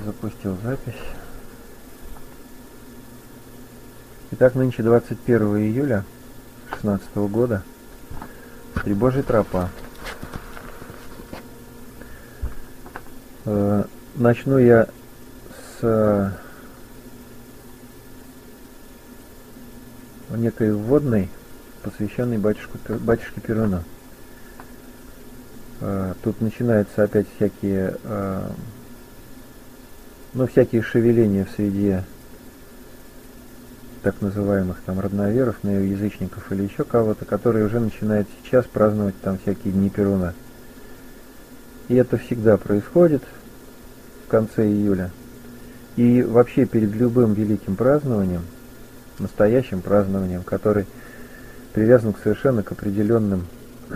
Запустил запись. Итак, нынче 21 июля 2016 года. Стребожья тропа. Начну я с некой вводной, посвященной батюшке Перуну. Тут начинаются опять всякие шевеления в среде так называемых там родноверов, неоязычников или еще кого-то, которые уже начинают сейчас праздновать там всякие дни Перуна. И это всегда происходит в конце июля. И вообще перед любым великим празднованием, настоящим празднованием, который привязан совершенно к определенным,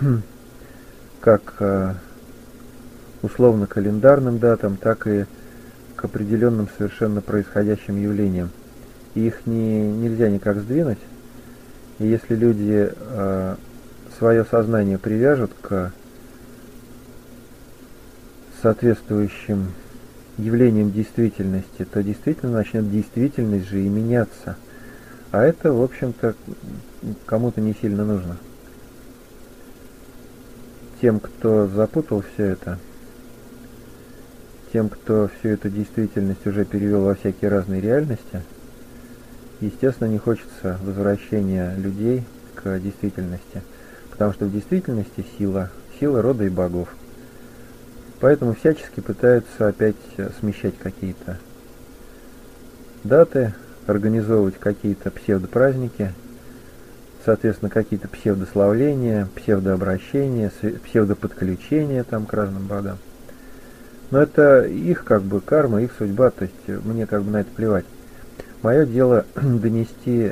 как условно-календарным датам, так и к определенным совершенно происходящим явлениям. И их нельзя никак сдвинуть. И если люди свое сознание привяжут к соответствующим явлениям действительности, то действительно начнет действительность же и меняться. А это, в общем-то, кому-то не сильно нужно. Тем, кто запутал все это, тем, кто всю эту действительность уже перевел во всякие разные реальности, естественно, не хочется возвращения людей к действительности, потому что в действительности сила рода и богов. Поэтому всячески пытаются опять смещать какие-то даты, организовывать какие-то псевдопраздники, соответственно, какие-то псевдославления, псевдообращения, псевдоподключения там к разным богам. Но это их как бы карма, их судьба, то есть мне как бы на это плевать. Мое дело донести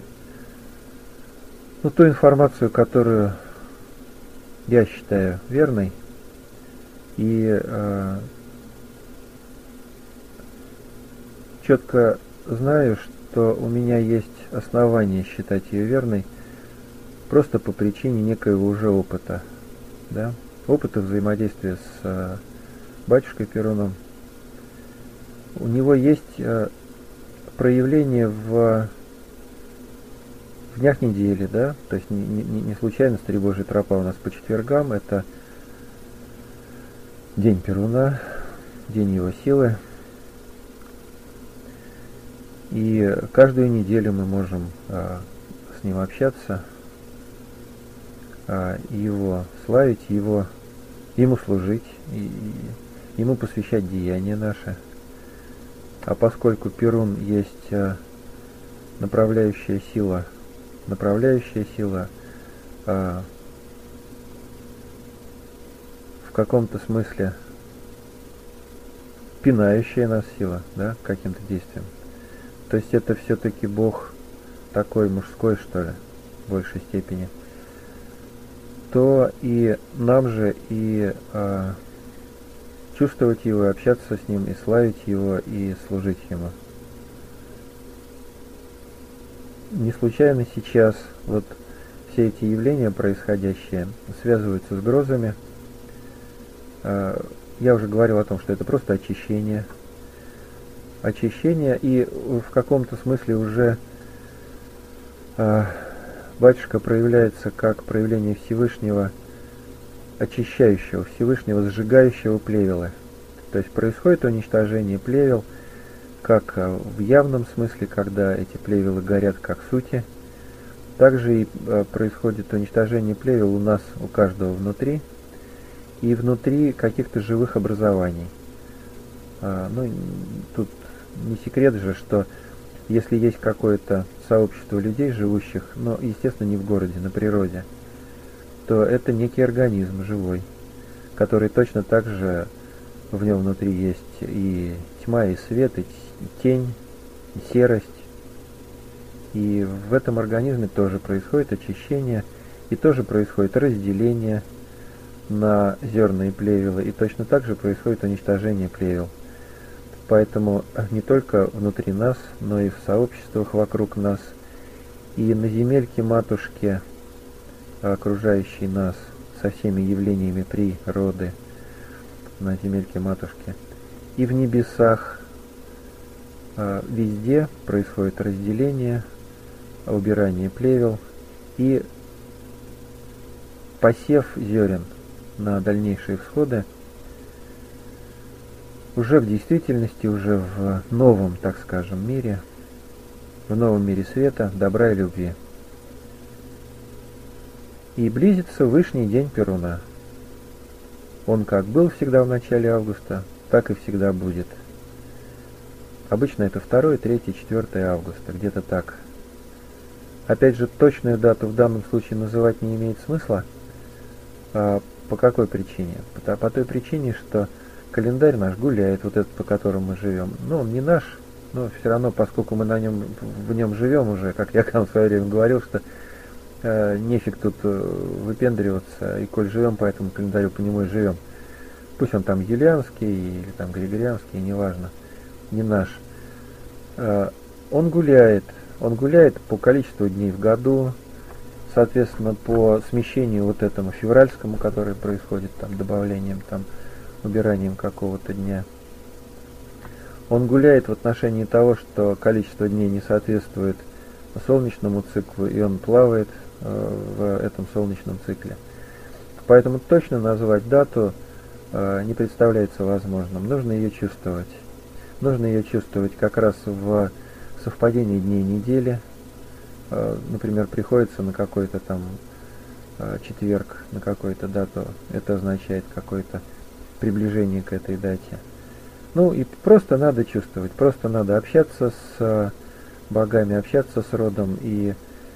ту информацию, которую я считаю верной, и четко знаю, что у меня есть основания считать ее верной, просто по причине некоего уже опыта, да? Опыта взаимодействия с батюшкой Перуном. У него есть проявление в днях недели, да, то есть не случайно Стребожья тропа у нас по четвергам, это день Перуна, день его силы. И каждую неделю мы можем с ним общаться, его славить, ему служить, и ему посвящать деяния наши. А поскольку Перун есть направляющая сила в каком-то смысле пинающая нас сила, да, каким-то действием, то есть это все-таки Бог такой мужской, что ли, в большей степени, то и нам же и чувствовать его, общаться с ним, и славить его, и служить ему. Не случайно сейчас вот все эти явления происходящие связываются с грозами. Я уже говорил о том, что это просто очищение, и в каком-то смысле уже батюшка проявляется как проявление Всевышнего, очищающего, Всевышнего, сжигающего плевелы. То есть происходит уничтожение плевел, как в явном смысле, когда эти плевелы горят как сути, также и происходит уничтожение плевел у нас, у каждого внутри, и внутри каких-то живых образований. Тут не секрет же, что если есть какое-то сообщество людей, живущих, естественно, не в городе, на природе, то это некий организм живой, который точно так же в нем внутри есть и тьма, и свет, и тень, и серость. И в этом организме тоже происходит очищение, и тоже происходит разделение на зерна и плевела, и точно так же происходит уничтожение плевел. Поэтому не только внутри нас, но и в сообществах вокруг нас, и на земельке матушке, окружающей нас, со всеми явлениями природы, на земельке матушки, и в небесах, Везде происходит разделение, убирание плевел и посев зерен на дальнейшие всходы уже в действительности, уже в новом, так скажем, мире, в новом мире света, добра и любви. И близится вышний день Перуна. Он как был всегда в начале августа, так и всегда будет. Обычно это 2, 3, 4 августа, где-то так. Опять же, точную дату в данном случае называть не имеет смысла. По какой причине? По той причине, что календарь наш гуляет, вот этот, по которому мы живем. Ну, он не наш, но все равно, поскольку мы в нем живем уже, как я там в свое время говорил, что нефиг тут выпендриваться, и коль живем по этому календарю, по нему и живем. Пусть он там юлианский или там григорианский, неважно, не наш. Он гуляет по количеству дней в году, соответственно, по смещению вот этому февральскому, который происходит там добавлением, там убиранием какого-то дня. Он гуляет в отношении того, что количество дней не соответствует солнечному циклу, и он плавает в этом солнечном цикле. Поэтому точно назвать дату не представляется возможным. Нужно ее чувствовать. Нужно ее чувствовать как раз в совпадении дней недели. Например, приходится на какой-то там четверг, на какую-то дату. Это означает какое-то приближение к этой дате. Ну и просто надо чувствовать, просто надо общаться с богами, общаться с родом, и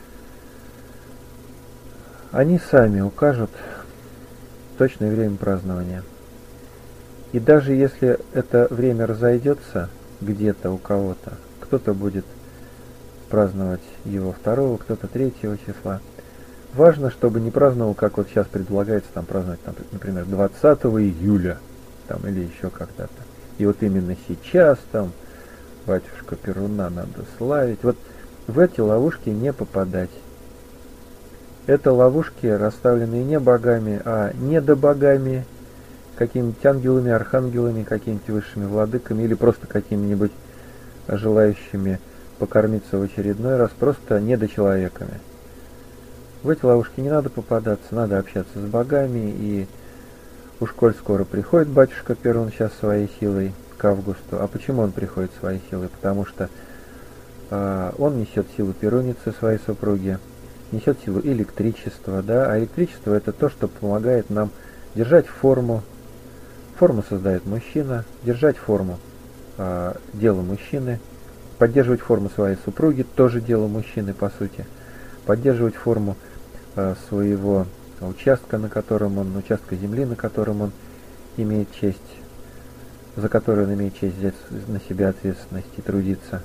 они сами укажут точное время празднования. И даже если это время разойдется где-то у кого-то, кто-то будет праздновать его 2, кто-то 3 числа, важно, чтобы не праздновал, как вот сейчас предлагается там праздновать, там, например, 20 июля там, или еще когда-то. И вот именно сейчас там батюшка Перуна надо славить. Вот в эти ловушки не попадать. Это ловушки, расставленные не богами, а недобогами, какими-нибудь ангелами, архангелами, какими-нибудь высшими владыками или просто какими-нибудь желающими покормиться в очередной раз, просто недочеловеками. В эти ловушки не надо попадаться, надо общаться с богами, и уж коль скоро приходит батюшка Перун сейчас своей силой к августу. А почему он приходит своей силой? Потому что он несет силу перуницы своей супруги, несет силу электричества, да, а электричество это то, что помогает нам держать форму. Форму создает мужчина, держать форму дело мужчины, поддерживать форму своей супруги тоже дело мужчины, по сути, поддерживать форму своего участка, участка земли, на котором он имеет честь, за которую он имеет честь взять на себя ответственность и трудиться.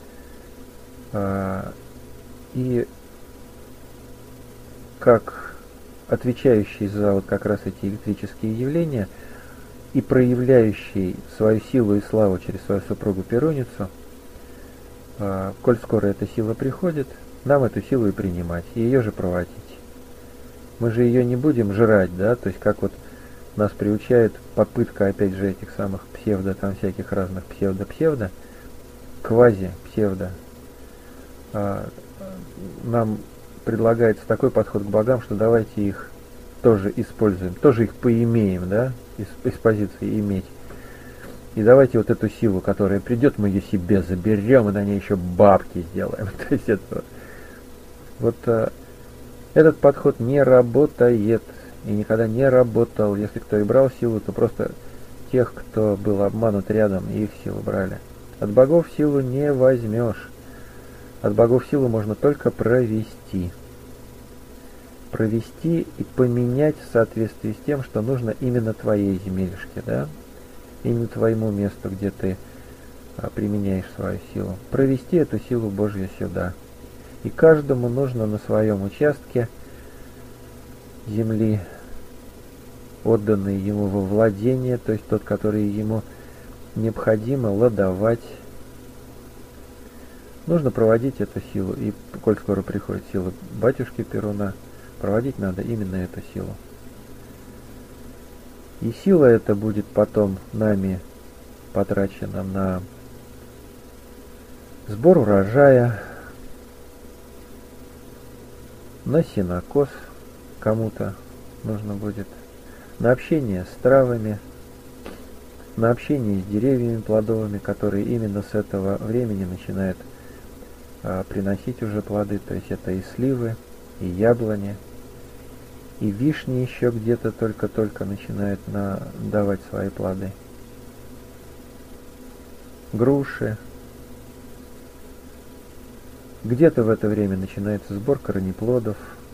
И как отвечающий за вот как раз эти электрические явления и проявляющий свою силу и славу через свою супругу Перуницу, коль скоро эта сила приходит, нам эту силу и принимать, и ее же проводить. Мы же ее не будем жрать, да, то есть как вот нас приучает попытка, опять же, этих самых псевдо, там всяких разных псевдо-псевдо, квази-псевдо. Нам предлагается такой подход к богам, что давайте их тоже используем, тоже их поимеем, да, из позиции иметь. И давайте вот эту силу, которая придет, мы ее себе заберем, и на ней еще бабки сделаем. То есть это вот этот подход не работает и никогда не работал. Если кто и брал силу, то просто тех, кто был обманут рядом, и их силу брали. От богов силу не возьмешь. От богов силу можно только провести. Провести и поменять в соответствии с тем, что нужно именно твоей земележке, да? Именно твоему месту, где ты применяешь свою силу. Провести эту силу Божью сюда. И каждому нужно на своем участке земли, отданный ему во владение, то есть тот, который ему необходимо ладовать. Нужно проводить эту силу. И коль скоро приходит сила батюшки Перуна, проводить надо именно эту силу. И сила эта будет потом нами потрачена на сбор урожая, на сенокос кому-то нужно будет, на общение с травами, на общение с деревьями плодовыми, которые именно с этого времени начинают приносить уже плоды. То есть это и сливы, и яблони, и вишни еще где-то только-только начинают давать свои плоды. Груши. Где-то в это время начинается сбор корнеплодов.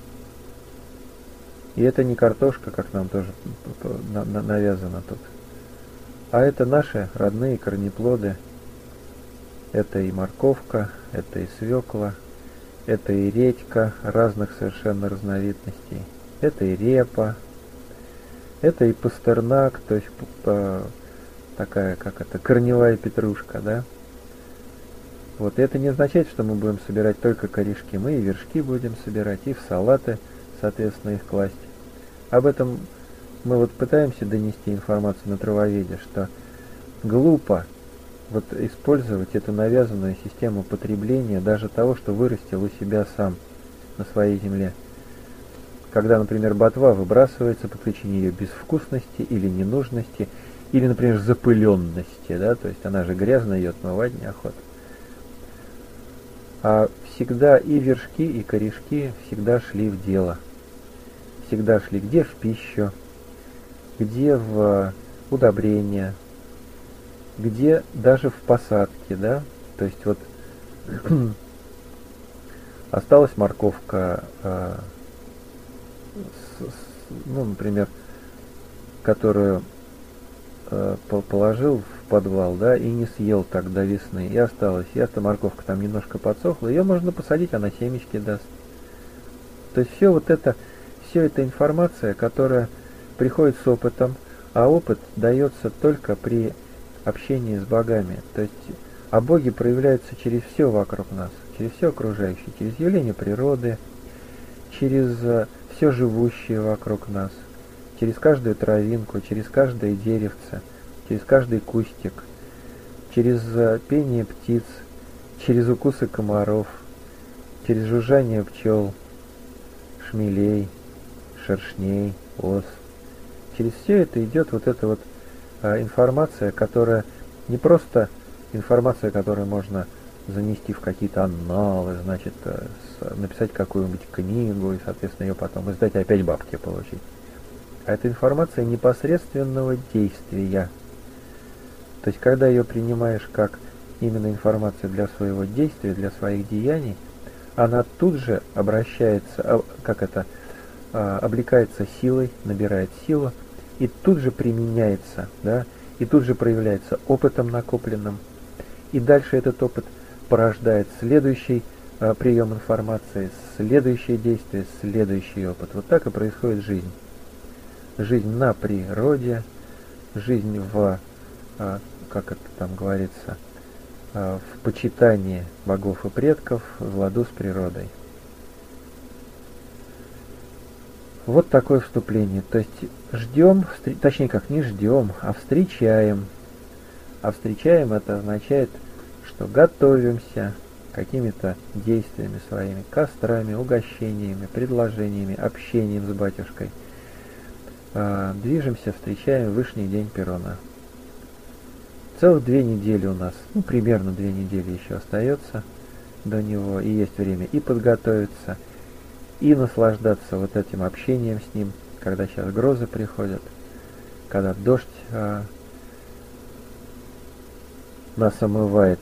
И это не картошка, как нам тоже навязано тут, а это наши родные корнеплоды. Это и морковка, это и свекла, это и редька разных совершенно разновидностей, это и репа, это и пастернак, то есть такая, как это, корневая петрушка, да. Вот, и это не означает, что мы будем собирать только корешки, мы и вершки будем собирать, и в салаты, соответственно, их класть. Об этом мы вот пытаемся донести информацию на травоведе, что глупо вот использовать эту навязанную систему потребления даже того, что вырастил у себя сам на своей земле. Когда, например, ботва выбрасывается по причине ее безвкусности или ненужности, или, например, запыленности, да, то есть она же грязная, ее отмывать неохота. А всегда и вершки, и корешки всегда шли в дело. Всегда шли где в пищу, где в удобрения, где даже в посадке, да. То есть вот осталась морковка, ну, например, которую положил в подвал, да, и не съел так до весны, и осталась. И эта морковка там немножко подсохла, ее можно посадить, она семечки даст. То есть все эта информация, которая приходит с опытом, а опыт дается только при общении с богами. То есть, а боги проявляются через все вокруг нас, через все окружающее, через явление природы, через все живущее вокруг нас, через каждую травинку, через каждое деревце, через каждый кустик, через пение птиц, через укусы комаров, через жужжание пчел, шмелей, шершней, ос. Через все это идет вот эта вот информация, которая не просто информация, которую можно занести в какие-то анналы, значит, написать какую-нибудь книгу и, соответственно, ее потом издать и опять бабки получить. А это информация непосредственного действия. То есть, когда ее принимаешь как именно информацию для своего действия, для своих деяний, она тут же обращается, облекается силой, набирает силу, и тут же применяется, да, и тут же проявляется опытом накопленным. И дальше этот опыт порождает следующий прием информации, следующее действие, следующий опыт. Вот так и происходит жизнь. Жизнь на природе, жизнь в, как это там говорится, в почитании богов и предков, в ладу с природой. Вот такое вступление. То есть ждем, точнее как не ждем, а встречаем. А встречаем это означает, что готовимся какими-то действиями своими, кострами, угощениями, предложениями, общением с батюшкой. Движемся, встречаем Вышний день Перуна. Целых 2 недели у нас, ну примерно 2 недели еще остается до него, и есть время и подготовиться, и наслаждаться вот этим общением с ним, когда сейчас грозы приходят, когда дождь нас омывает.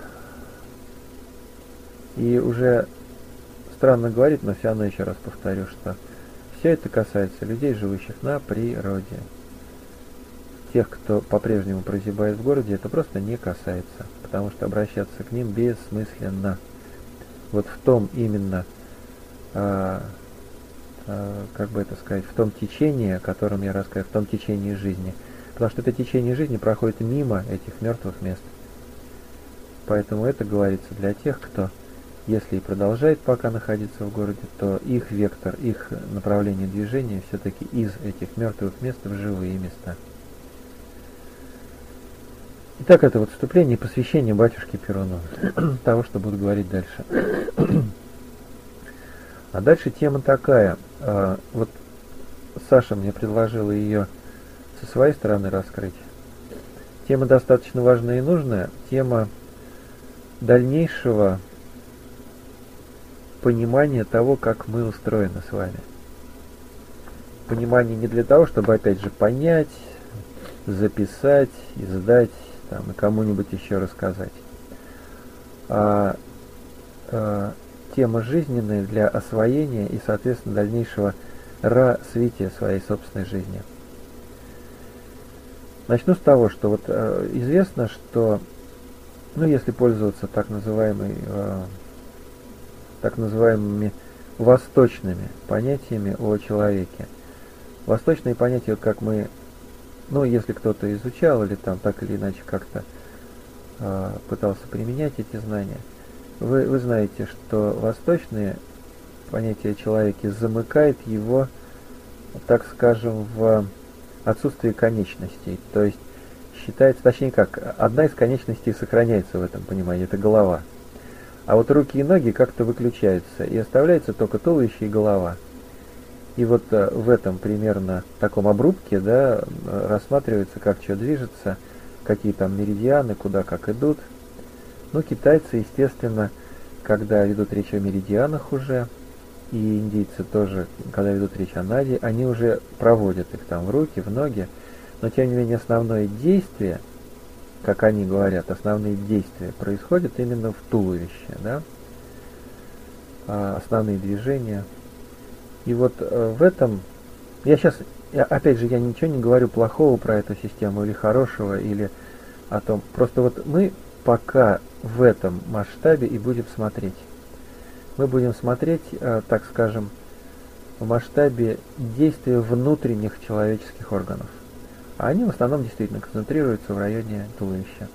И уже странно говорить, но все равно еще раз повторю, что все это касается людей, живущих на природе. Тех, кто по-прежнему прозябает в городе, это просто не касается, потому что обращаться к ним бессмысленно. Вот в том именно, как бы это сказать, в том течении, о котором я рассказываю, в том течении жизни. Потому что это течение жизни проходит мимо этих мертвых мест. Поэтому это говорится для тех, кто, если и продолжает пока находиться в городе, то их вектор, их направление движения все-таки из этих мертвых мест в живые места. Итак, это вот вступление и посвящение батюшке Перуну, того, что буду говорить дальше. А дальше тема такая. Вот Саша мне предложила ее со своей стороны раскрыть. Тема достаточно важная и нужная. Тема дальнейшего понимания того, как мы устроены с вами. Понимание не для того, чтобы опять же понять, записать, издать там, и кому-нибудь еще рассказать. Тема жизненная для освоения и, соответственно, дальнейшего развития своей собственной жизни. Начну с того, что вот известно, что, ну, если пользоваться так называемыми восточными понятиями о человеке. Восточные понятия, вот как мы, ну, если кто-то изучал или там так или иначе как-то пытался применять эти знания, вы знаете, что восточные понятия о человеке замыкает его, так скажем, в отсутствии конечностей. То есть считается, точнее как, одна из конечностей сохраняется в этом понимании, это голова. А вот руки и ноги как-то выключаются, и оставляется только туловище и голова. И вот в этом примерно таком обрубке, да, рассматривается, как что движется, какие там меридианы, куда как идут. Ну, китайцы, естественно, когда ведут речь о меридианах уже, и индийцы тоже, когда ведут речь о нади, они уже проводят их там в руки, в ноги, но тем не менее основное действие, как они говорят, основные действия происходят именно в туловище, да, основные движения. И вот в этом, опять же, я ничего не говорю плохого про эту систему или хорошего, или о том, просто вот мы пока в этом масштабе и будем смотреть. Мы будем смотреть, так скажем, в масштабе действия внутренних человеческих органов. А они в основном действительно концентрируются в районе туловища.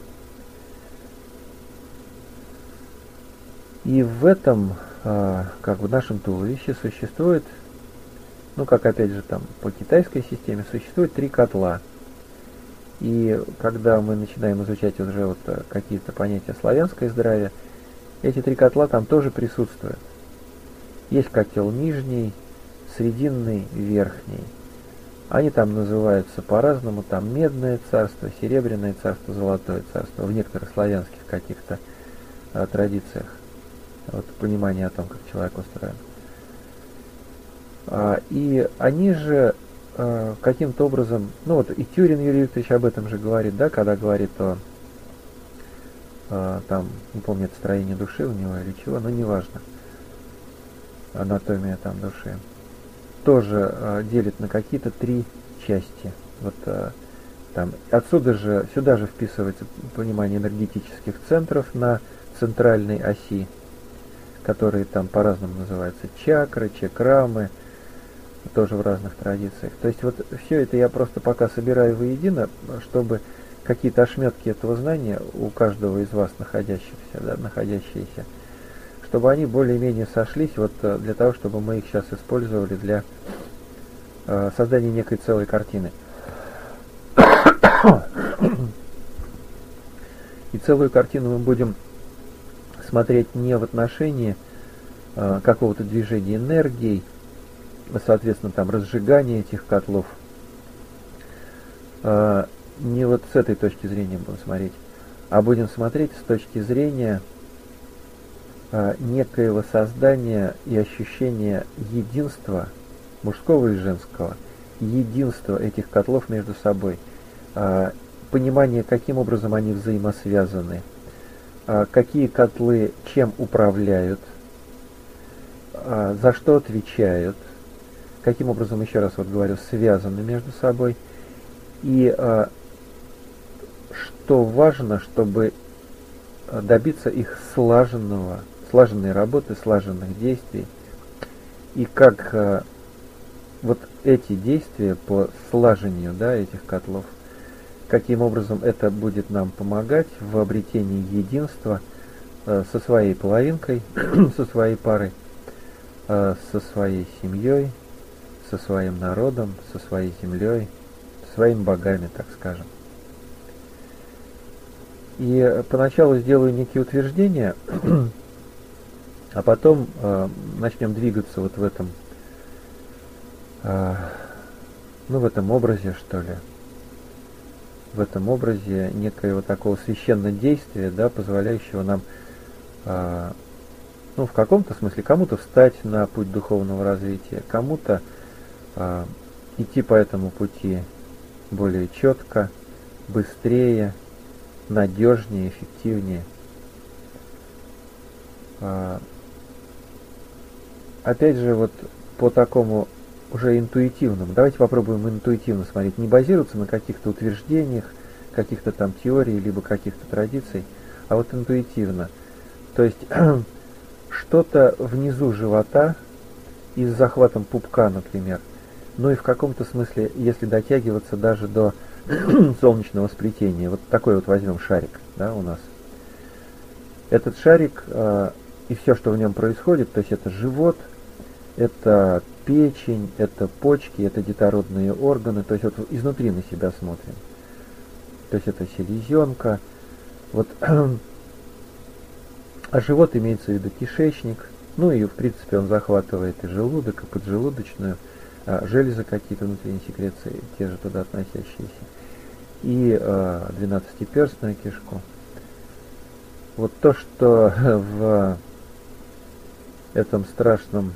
И в этом, как в нашем туловище, существует, ну как опять же там по китайской системе, существует 3 котла. И когда мы начинаем изучать уже вот какие-то понятия славянское здравие, эти 3 котла там тоже присутствуют. Есть котел нижний, срединный, верхний. Они там называются по-разному, там медное царство, серебряное царство, золотое царство, в некоторых славянских каких-то традициях. Вот понимание о том, как человек устроен. И они же каким-то образом, ну вот и Тюрин Юрий Викторович об этом же говорит, да, когда говорит о там, не помню, это строение души у него или чего, но неважно, анатомия там души, тоже делит на какие-то 3 части. Вот там отсюда же, сюда же вписывается понимание энергетических центров на центральной оси, которые там по-разному называются чакры, чакрамы, тоже в разных традициях. То есть вот все это я просто пока собираю воедино, чтобы какие-то ошметки этого знания у каждого из вас находящиеся, чтобы они более-менее сошлись вот для того, чтобы мы их сейчас использовали для создания некой целой картины. И целую картину мы будем смотреть не в отношении какого-то движения энергии, соответственно, там разжигания этих котлов, не вот с этой точки зрения будем смотреть, а будем смотреть с точки зрения некоего создания и ощущения единства мужского и женского, единства этих котлов между собой, понимание, каким образом они взаимосвязаны, какие котлы чем управляют, за что отвечают, каким образом, еще раз вот говорю, связаны между собой, и что важно, чтобы добиться их слаженной работы, слаженных действий, и как вот эти действия по слажению, да, этих котлов, каким образом это будет нам помогать в обретении единства со своей половинкой, со своей парой, со своей семьей, со своим народом, со своей землей, со своими богами, так скажем. И поначалу сделаю некие утверждения, а потом начнем двигаться вот в этом, ну, в этом образе, что ли, в этом образе некоего такого священного действия, да, позволяющего нам, ну, в каком-то смысле, кому-то встать на путь духовного развития, кому-то идти по этому пути более четко, быстрее, надежнее, эффективнее. Опять же, вот по такому уже интуитивному, давайте попробуем интуитивно смотреть, не базироваться на каких-то утверждениях, каких-то там теорий, либо каких-то традиций, а вот интуитивно. То есть что-то внизу живота и с захватом пупка, например, ну и в каком-то смысле, если дотягиваться даже до солнечного сплетения, вот такой вот возьмем шарик, да, у нас. Этот шарик и все, что в нем происходит, то есть это живот, это печень, это почки, это детородные органы, то есть вот изнутри на себя смотрим. То есть это селезенка, вот, а живот имеется в виду кишечник, ну и в принципе он захватывает и желудок, и поджелудочную, железы какие-то внутренние секреции, те же туда относящиеся, и 12-перстную кишку. Вот то, что в этом страшном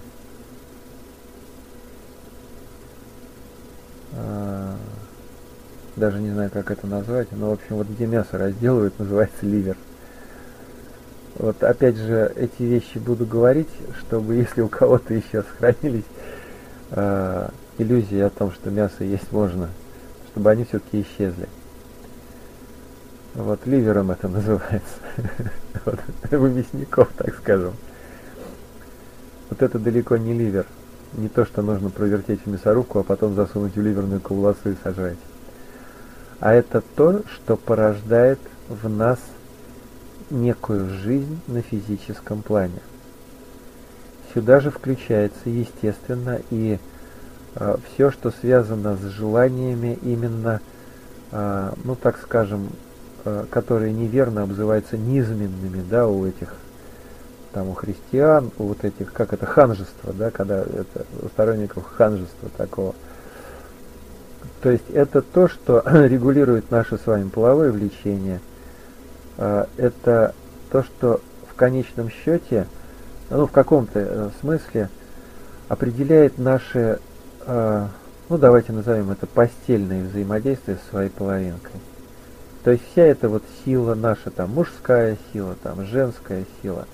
даже не знаю, как это назвать, но, в общем, вот где мясо разделывают, называется ливер. Вот опять же, эти вещи буду говорить, чтобы, если у кого-то еще сохранились иллюзии о том, что мясо есть можно, чтобы они все-таки исчезли. Вот ливером это называется. Вот, у мясников, так скажем. Вот это далеко не ливер. Не то, что нужно провертеть в мясорубку, а потом засунуть в ливерную колбасу и сожрать. А это то, что порождает в нас некую жизнь на физическом плане. Сюда же включается, естественно, и все, что связано с желаниями именно, ну так скажем, которые неверно обзываются низменными, да, у этих, там, у христиан, у вот этих, как это, ханжество, да, когда это у сторонников ханжества такого. То есть это то, что регулирует наше с вами половое влечение. Это то, что в конечном счете, ну, в каком-то смысле определяет наше, ну, давайте назовем это постельное взаимодействие со своей половинкой. То есть вся эта вот сила наша, там, мужская сила, там, женская сила,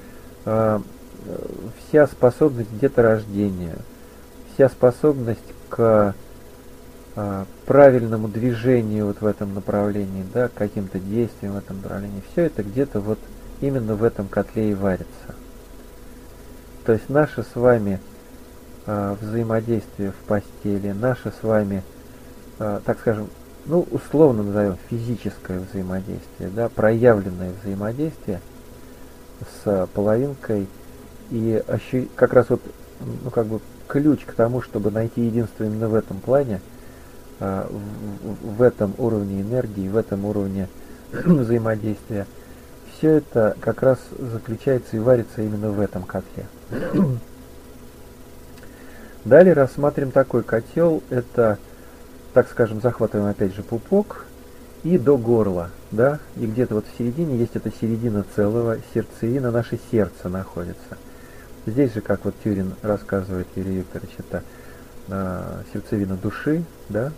вся способность к деторождению, вся способность к правильному движению вот в этом направлении, да, к каким-то действиям в этом направлении, все это где-то вот именно в этом котле и варится. То есть наше с вами взаимодействие в постели, наше с вами, так скажем, ну, условно назовем физическое взаимодействие, да, проявленное взаимодействие с половинкой, и как раз вот, ну, как бы ключ к тому, чтобы найти единство именно в этом плане, в этом уровне энергии, в этом уровне взаимодействия, все это как раз заключается и варится именно в этом котле. Далее рассматриваем такой котел, это, так скажем, захватываем опять же пупок и до горла, да, и где-то вот в середине есть эта середина целого, сердцевина, наше сердце находится. Здесь же, как вот Тюрин рассказывает, Юрий Викторович, это сердцевина души, да.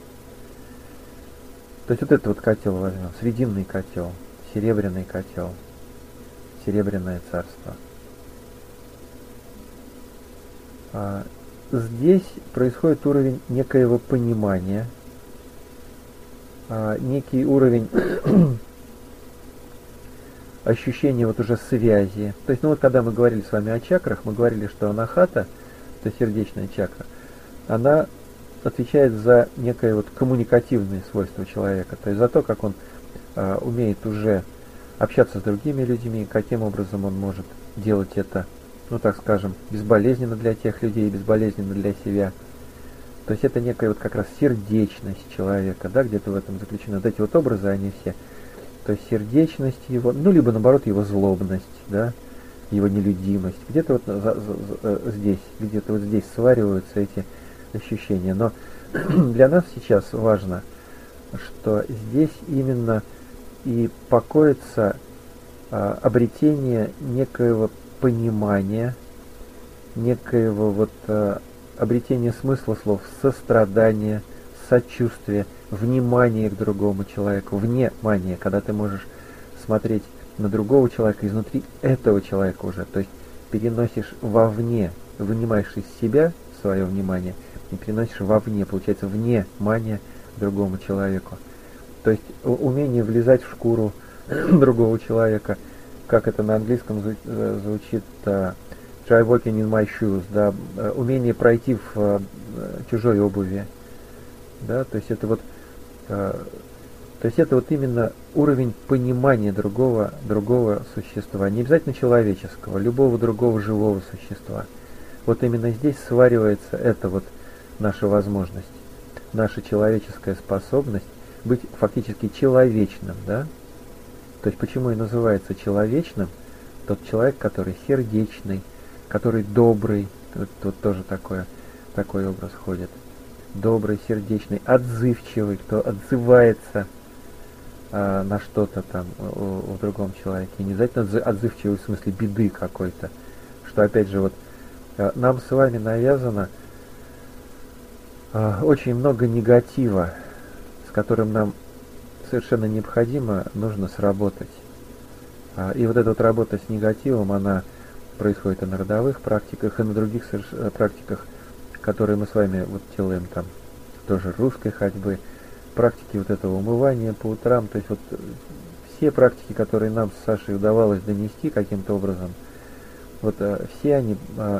То есть вот этот вот котел возьмем, срединный котел, серебряный котел, серебряное царство. Здесь происходит уровень некоего понимания, некий уровень ощущения вот уже связи. То есть, ну вот когда мы говорили с вами о чакрах, мы говорили, что анахата, то есть сердечная чакра, она отвечает за некое вот коммуникативное свойство человека, то есть за то, как он умеет уже общаться с другими людьми, каким образом он может делать это, ну так скажем, безболезненно для тех людей, безболезненно для себя. То есть это некая вот как раз сердечность человека, да, где-то в этом заключена. Вот эти вот образы, они все. То есть сердечность его, ну, либо наоборот его злобность, да, его нелюдимость. Где-то вот здесь, где-то вот здесь свариваются эти ощущения. Но для нас сейчас важно, что здесь именно и покоится обретение некоего понимания, некоего вот обретения смысла слов, сострадания, сочувствия, внимания к другому человеку, внимание, когда ты можешь смотреть на другого человека изнутри этого человека уже, то есть переносишь вовне, вынимаешь из себя свое внимание и переносишь вовне, получается внимание другому человеку. То есть умение влезать в шкуру другого человека, как это на английском звучит, try walking in my shoes, да, умение пройти в чужой обуви, да, то есть это вот именно уровень понимания другого существа, не обязательно человеческого, любого другого живого существа. Вот именно здесь сваривается эта вот наша возможность, наша человеческая способность быть фактически человечным, да? То есть почему и называется человечным тот человек, который сердечный, который добрый, вот тоже такой образ ходит. Добрый, сердечный, отзывчивый, кто отзывается на что-то там в другом человеке. Не обязательно отзывчивый в смысле беды какой-то. Что опять же вот нам с вами навязано очень много негатива, с которым нам совершенно необходимо нужно сработать. И вот эта вот работа с негативом, она происходит и на родовых практиках, и на других практиках, которые мы с вами вот делаем там, тоже русской ходьбы, практики вот этого умывания по утрам, то есть вот все практики, которые нам с Сашей удавалось донести каким-то образом, вот все они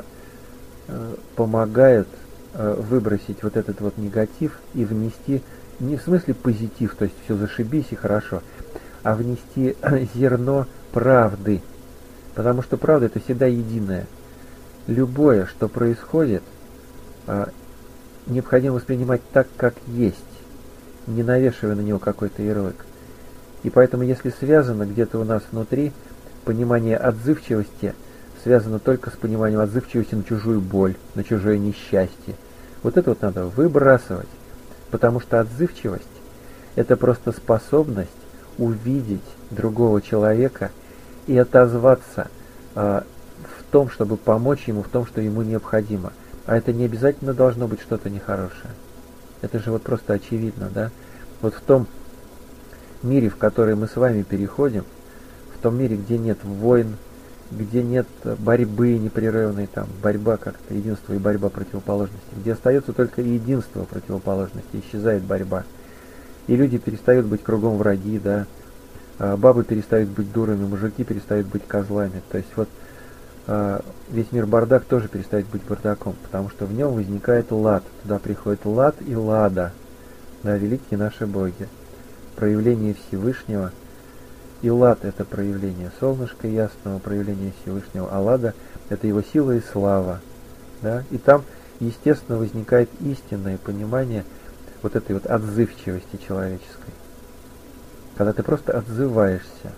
помогают выбросить вот этот вот негатив и внести, не в смысле позитив, то есть все зашибись и хорошо, а внести зерно правды, потому что правда это всегда единое. Любое, что происходит, необходимо воспринимать так, как есть, не навешивая на него какой-то ярлык. И поэтому, если связано где-то у нас внутри, понимание отзывчивости связано только с пониманием отзывчивости на чужую боль, на чужое несчастье. Вот это вот надо выбрасывать, потому что отзывчивость – это просто способность увидеть другого человека и отозваться в том, чтобы помочь ему, в том, что ему необходимо. А это не обязательно должно быть что-то нехорошее. Это же вот просто очевидно, да? Вот в том мире, в который мы с вами переходим, в том мире, где нет войн, где нет борьбы непрерывной, там, борьба как-то, единство и борьба противоположностей, где остается только единство противоположностей, исчезает борьба. И люди перестают быть кругом враги, да, бабы перестают быть дурами, мужики перестают быть козлами. То есть вот весь мир бардак тоже перестает быть бардаком, потому что в нем возникает лад. Туда приходит лад и лада, да, великие наши боги, проявление Всевышнего. И лад — это проявление солнышка ясного, проявление Всевышнего, а лада — это его сила и слава. Да? И там, естественно, возникает истинное понимание вот этой вот отзывчивости человеческой, когда ты просто отзываешься.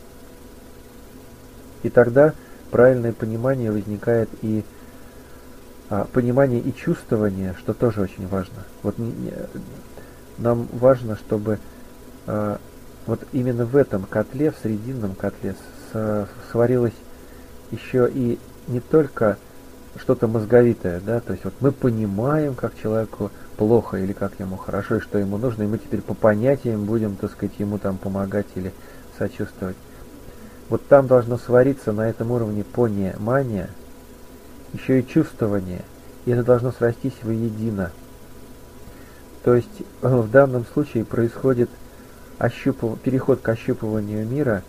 И тогда правильное понимание возникает, и понимание и чувствование, что тоже очень важно. Вот нам важно, чтобы вот именно в этом котле, в срединном котле, сварилось еще и не только что-то мозговитое, да, то есть вот мы понимаем, как человеку плохо или как ему хорошо, и что ему нужно, и мы теперь по понятиям будем, так сказать, ему там помогать или сочувствовать. Вот там должно свариться на этом уровне понимания, еще и чувствование, и это должно срастись воедино. То есть в данном случае происходит переход к ощупыванию мира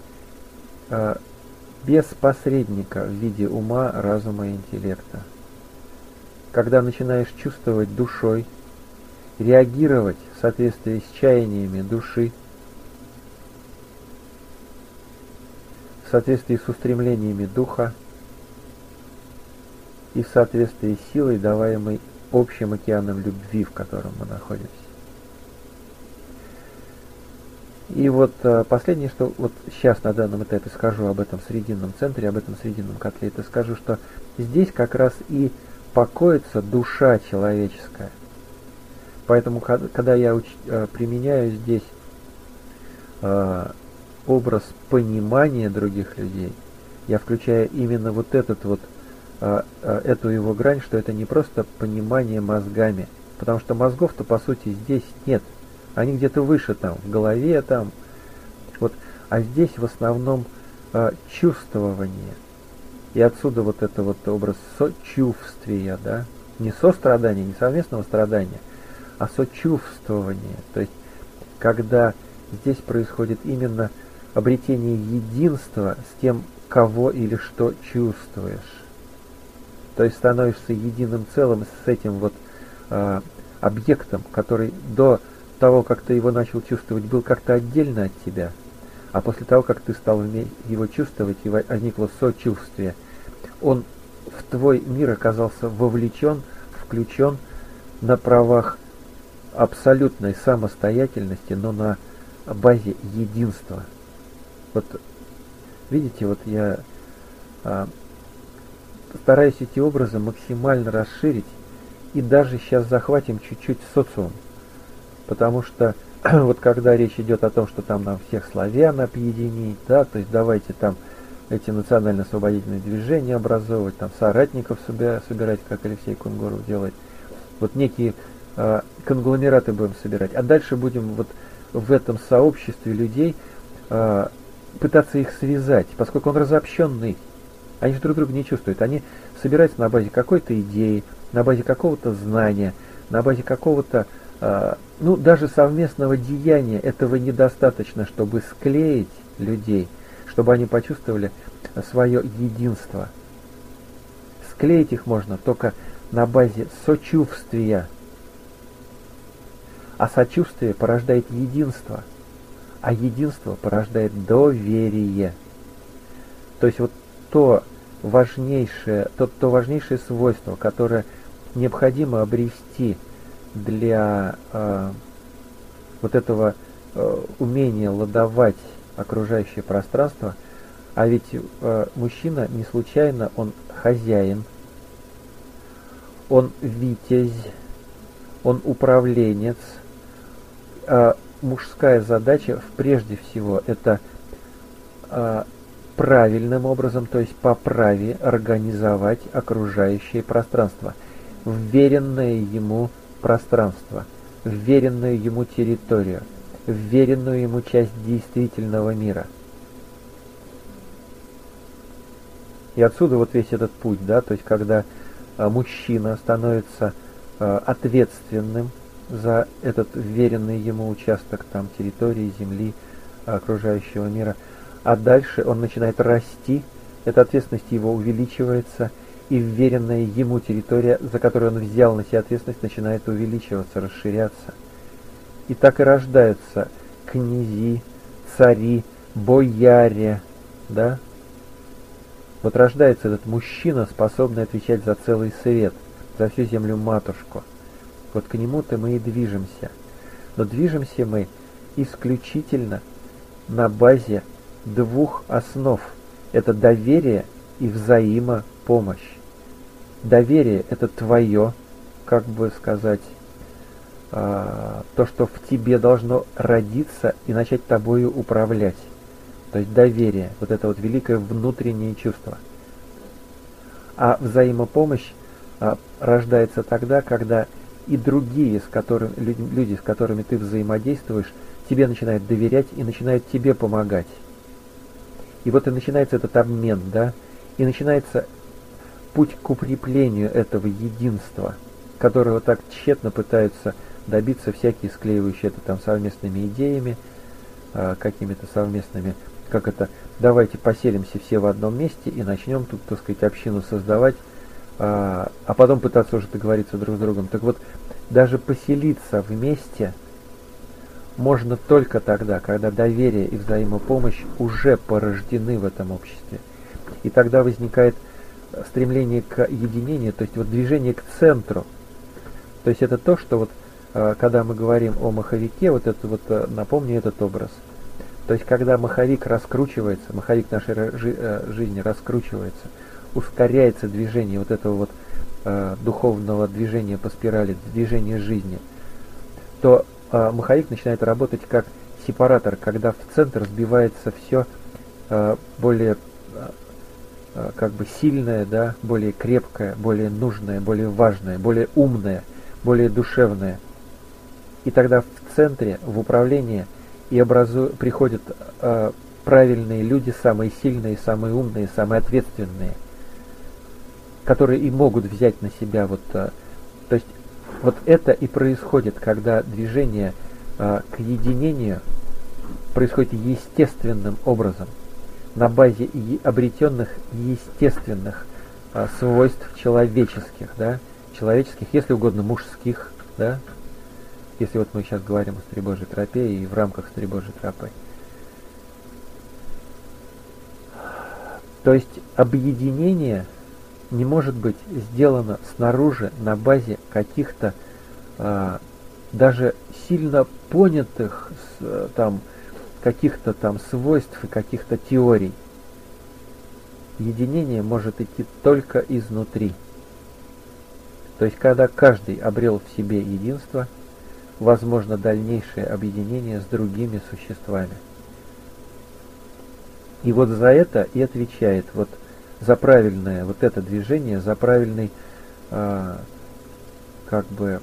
без посредника в виде ума, разума и интеллекта. Когда начинаешь чувствовать душой, реагировать в соответствии с чаяниями души, в соответствии с устремлениями духа и в соответствии с силой, даваемой общим океаном любви, в котором мы находимся. И вот последнее, что вот сейчас на данном этапе скажу об этом срединном центре, об этом срединном котле, это скажу, что здесь как раз и покоится душа человеческая. Поэтому, когда я применяю здесь образ понимания других людей, я включаю именно вот этот вот, эту его грань, что это не просто понимание мозгами, потому что мозгов-то по сути здесь нет. Они где-то выше там, в голове там. Вот. А здесь в основном чувствование. И отсюда вот это вот образ сочувствия, да? Не сострадания, не совместного страдания, а сочувствования. То есть, когда здесь происходит именно обретение единства с тем, кого или что чувствуешь. То есть становишься единым целым с этим вот объектом, который до того, как ты его начал чувствовать, был как-то отдельно от тебя, а после того, как ты стал его чувствовать, и возникло сочувствие, он в твой мир оказался вовлечен, включен на правах абсолютной самостоятельности, но на базе единства. Вот видите, вот я стараюсь эти образы максимально расширить, и даже сейчас захватим чуть-чуть социум. Потому что вот когда речь идет о том, что там нам всех славян объединить, да, то есть давайте там эти национально-освободительные движения образовывать, там соратников собирать, как Алексей Кунгуров делает, вот некие конгломераты будем собирать, а дальше будем вот в этом сообществе людей пытаться их связать, поскольку он разобщенный, они же друг друга не чувствуют, они собираются на базе какой-то идеи, на базе какого-то знания, на базе какого-то ну, даже совместного деяния этого недостаточно, чтобы склеить людей, чтобы они почувствовали свое единство. Склеить их можно только на базе сочувствия. А сочувствие порождает единство, а единство порождает доверие. То есть вот то важнейшее свойство, которое необходимо обрести для вот этого умения ладовать окружающее пространство, а ведь мужчина не случайно, он хозяин, он витязь, он управленец. Мужская задача прежде всего это правильным образом, то есть по праве организовать окружающее пространство, вверенное ему пространство, вверенную ему территорию, вверенную ему часть действительного мира. И отсюда вот весь этот путь, да, то есть когда мужчина становится ответственным за этот вверенный ему участок там территории, земли, окружающего мира, а дальше он начинает расти, эта ответственность его увеличивается, и вверенная ему территория, за которую он взял на себя ответственность, начинает увеличиваться, расширяться. И так и рождаются князи, цари, бояре, да? Вот рождается этот мужчина, способный отвечать за целый свет, за всю землю-матушку. Вот к нему-то мы и движемся. Но движемся мы исключительно на базе двух основ. Это доверие и взаимопомощь. Доверие – это твое, как бы сказать, то, что в тебе должно родиться и начать тобою управлять. То есть доверие, вот это вот великое внутреннее чувство. А взаимопомощь рождается тогда, когда и другие, люди, с которыми ты взаимодействуешь, тебе начинают доверять и начинают тебе помогать. И вот и начинается этот обмен, да, и начинается путь к укреплению этого единства, которого так тщетно пытаются добиться всякие склеивающие это там совместными идеями, какими-то совместными, как это, давайте поселимся все в одном месте и начнем тут, так сказать, общину создавать, а потом пытаться уже договориться друг с другом. Так вот, даже поселиться вместе можно только тогда, когда доверие и взаимопомощь уже порождены в этом обществе. И тогда возникает стремление к единению, то есть вот движение к центру. То есть это то, что вот когда мы говорим о маховике, вот это вот, напомню этот образ, То есть, когда маховик раскручивается, маховик нашей жизни раскручивается, ускоряется движение вот этого вот духовного движения по спирали, движения жизни, то маховик начинает работать как сепаратор, когда в центр сбивается все более как бы сильное, да, более крепкое, более нужное, более важное, более умное, более душевное. И тогда в центре, в управлении приходят правильные люди, самые сильные, самые умные, самые ответственные, которые и могут взять на себя вот, то есть вот это и происходит, когда движение к единению происходит естественным образом, на базе обретенных естественных свойств человеческих, да, человеческих, если угодно, мужских, да, если вот мы сейчас говорим о Стребожьей тропе и в рамках Стребожьей тропы. То есть объединение не может быть сделано снаружи на базе каких-то даже сильно понятых там каких-то там свойств и каких-то теорий. Единение может идти только изнутри. То есть, когда каждый обрел в себе единство, возможно дальнейшее объединение с другими существами. И вот за это и отвечает, вот за правильное вот это движение, за правильный как бы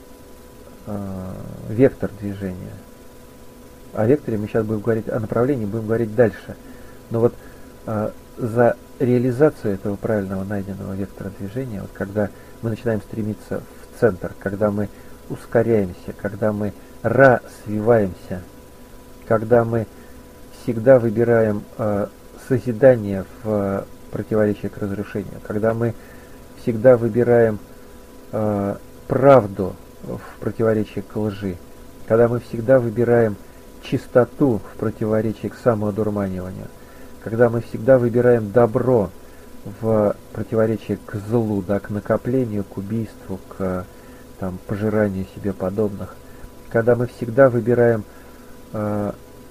вектор движения. О векторе мы сейчас будем говорить, о направлении будем говорить дальше. Но вот за реализацию этого правильного найденного вектора движения, вот когда мы начинаем стремиться в центр, когда мы ускоряемся, когда мы свиваемся, когда мы всегда выбираем созидание в противоречие к разрушению, когда мы всегда выбираем правду в противоречие к лжи, когда мы всегда выбираем чистоту в противоречии к самоодурманиванию, когда мы всегда выбираем добро в противоречии к злу, да, к накоплению, к убийству, к там, пожиранию себе подобных, когда мы всегда выбираем, ну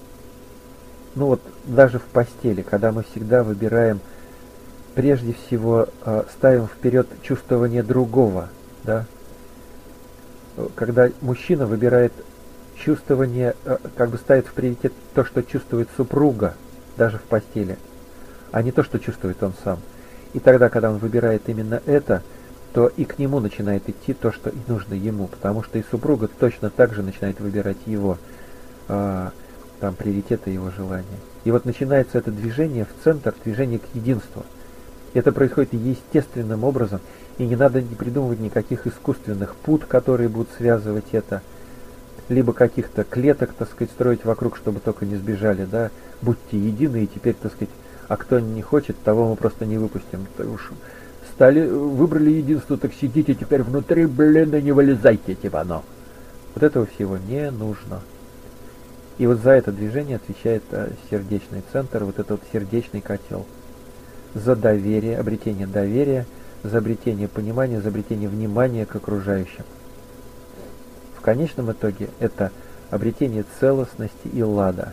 вот даже в постели, когда мы всегда выбираем, прежде всего ставим вперед чувствование другого, да, когда мужчина выбирает чувствование, как бы ставит в приоритет то, что чувствует супруга, даже в постели, а не то, что чувствует он сам. И тогда, когда он выбирает именно это, то и к нему начинает идти то, что и нужно ему, потому что и супруга точно так же начинает выбирать его там приоритеты, его желания. И вот начинается это движение в центр, движение к единству. Это происходит естественным образом, и не надо придумывать никаких искусственных пут, которые будут связывать это, либо каких-то клеток, так сказать, строить вокруг, чтобы только не сбежали, да, будьте едины, и теперь, так сказать, а кто не хочет, того мы просто не выпустим. Уж выбрали единство, так сидите теперь внутри, блин, и не вылезайте, типа, но. Вот этого всего не нужно. И вот за это движение отвечает сердечный центр, вот этот сердечный котел. За доверие, обретение доверия, за обретение понимания, за обретение внимания к окружающим. В конечном итоге это обретение целостности и лада.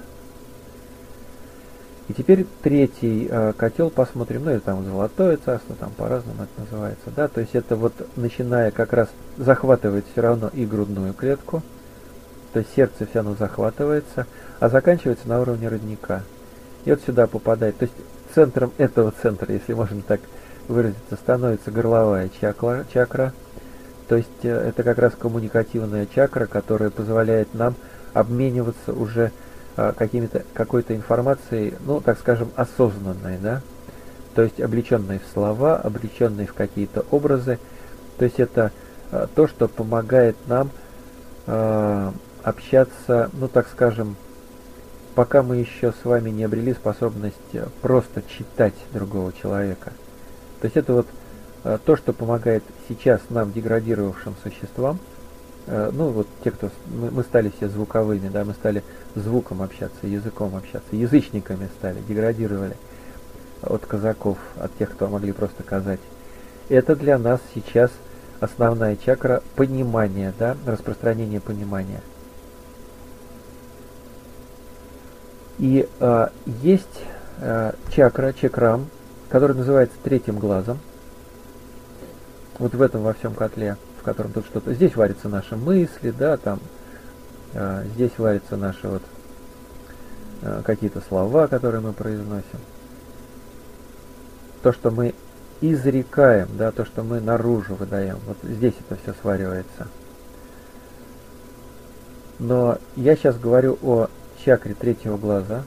И теперь третий котел посмотрим, ну или там золотое царство, там по-разному это называется, да, то есть это вот начиная как раз захватывает все равно и грудную клетку, то есть сердце все равно захватывается, а заканчивается на уровне родника. И вот сюда попадает, то есть центром этого центра, если можно так выразиться, становится горловая чакра, то есть это как раз коммуникативная чакра, которая позволяет нам обмениваться уже какой-то информацией, ну, так скажем, осознанной, да, то есть облеченной в слова, облеченной в какие-то образы, то есть это то, что помогает нам общаться, ну, так скажем, пока мы еще с вами не обрели способность просто читать другого человека. То есть это вот то, что помогает сейчас нам, деградировавшим существам, ну вот те, кто мы стали все звуковыми, да, мы стали звуком общаться, языком общаться, язычниками стали, деградировали от казаков, от тех, кто могли просто казать. Это для нас сейчас основная чакра понимания, да, распространение понимания. И есть чакра, чакрам, который называется третьим глазом. Вот в этом во всем котле, в котором тут что-то. Здесь варятся наши мысли, да, там. Здесь варятся наши вот какие-то слова, которые мы произносим. То, что мы изрекаем, да, то, что мы наружу выдаем. Вот здесь это все сваривается. Но я сейчас говорю о чакре третьего глаза.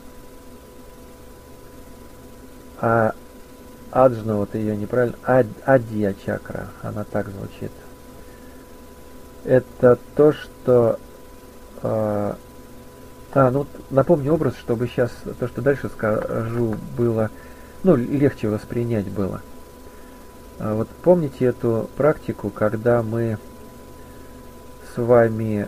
А аджна, вот ее неправильно, адья чакра, она так звучит. Это то, что... ну напомню образ, чтобы сейчас то, что дальше скажу, было, ну, легче воспринять было. Вот помните эту практику, когда мы с вами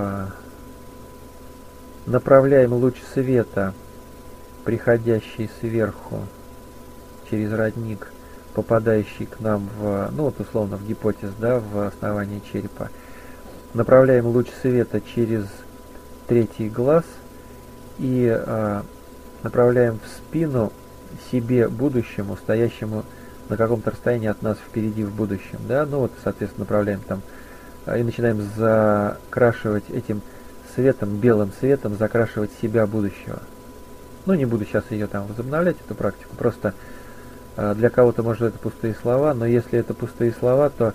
направляем луч света, приходящий сверху через родник, попадающий к нам в, ну вот условно в гипотез, да, в основание черепа, направляем луч света через третий глаз и направляем в спину себе, будущему, стоящему на каком-то расстоянии от нас впереди в будущем, да, ну вот, соответственно, направляем там и начинаем закрашивать этим светом, белым светом, закрашивать себя будущего. Ну, не буду сейчас ее там возобновлять, эту практику, просто для кого-то, может, это пустые слова, но если это пустые слова, то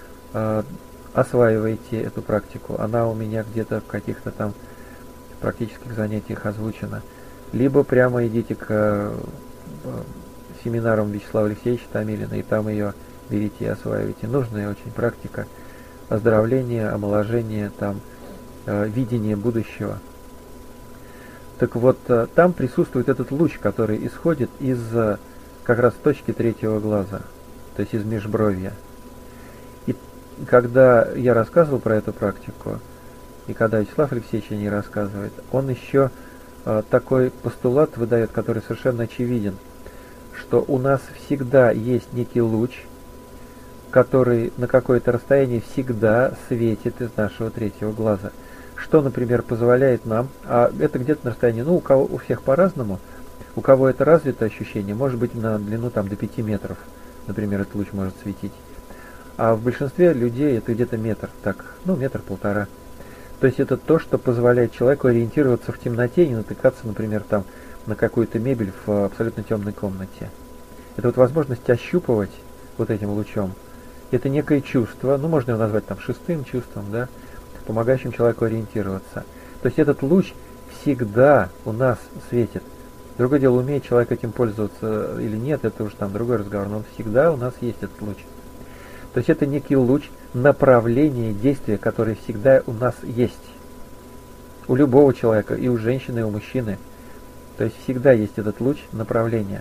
осваивайте эту практику. Она у меня где-то в каких-то там практических занятиях озвучена. Либо прямо идите к семинарам Вячеслава Алексеевича Томилина, и там ее берите и осваивайте. Нужная очень практика оздоровления, омоложения, там, видения будущего. Так вот, там присутствует этот луч, который исходит из как раз точки третьего глаза, то есть из межбровья. И когда я рассказывал про эту практику, и когда Вячеслав Алексеевич о ней рассказывает, он еще такой постулат выдает, который совершенно очевиден, что у нас всегда есть некий луч, который на какое-то расстояние всегда светит из нашего третьего глаза. Что, например, позволяет нам, а это где-то на расстоянии, ну, у всех по-разному, у кого это развито ощущение, может быть на длину там до 5 метров, например, этот луч может светить. А в большинстве людей это где-то метр, так, ну, метр-полтора. То есть это то, что позволяет человеку ориентироваться в темноте и не натыкаться, например, там на какую-то мебель в абсолютно темной комнате. Это вот возможность ощупывать вот этим лучом. Это некое чувство, ну, можно его назвать там шестым чувством, да, помогающим человеку ориентироваться. То есть этот луч всегда у нас светит. Другое дело, умеет человек этим пользоваться или нет, это уже там другой разговор, но он всегда у нас есть этот луч. То есть это некий луч направления действия, который всегда у нас есть. У любого человека, и у женщины, и у мужчины. То есть всегда есть этот луч направления.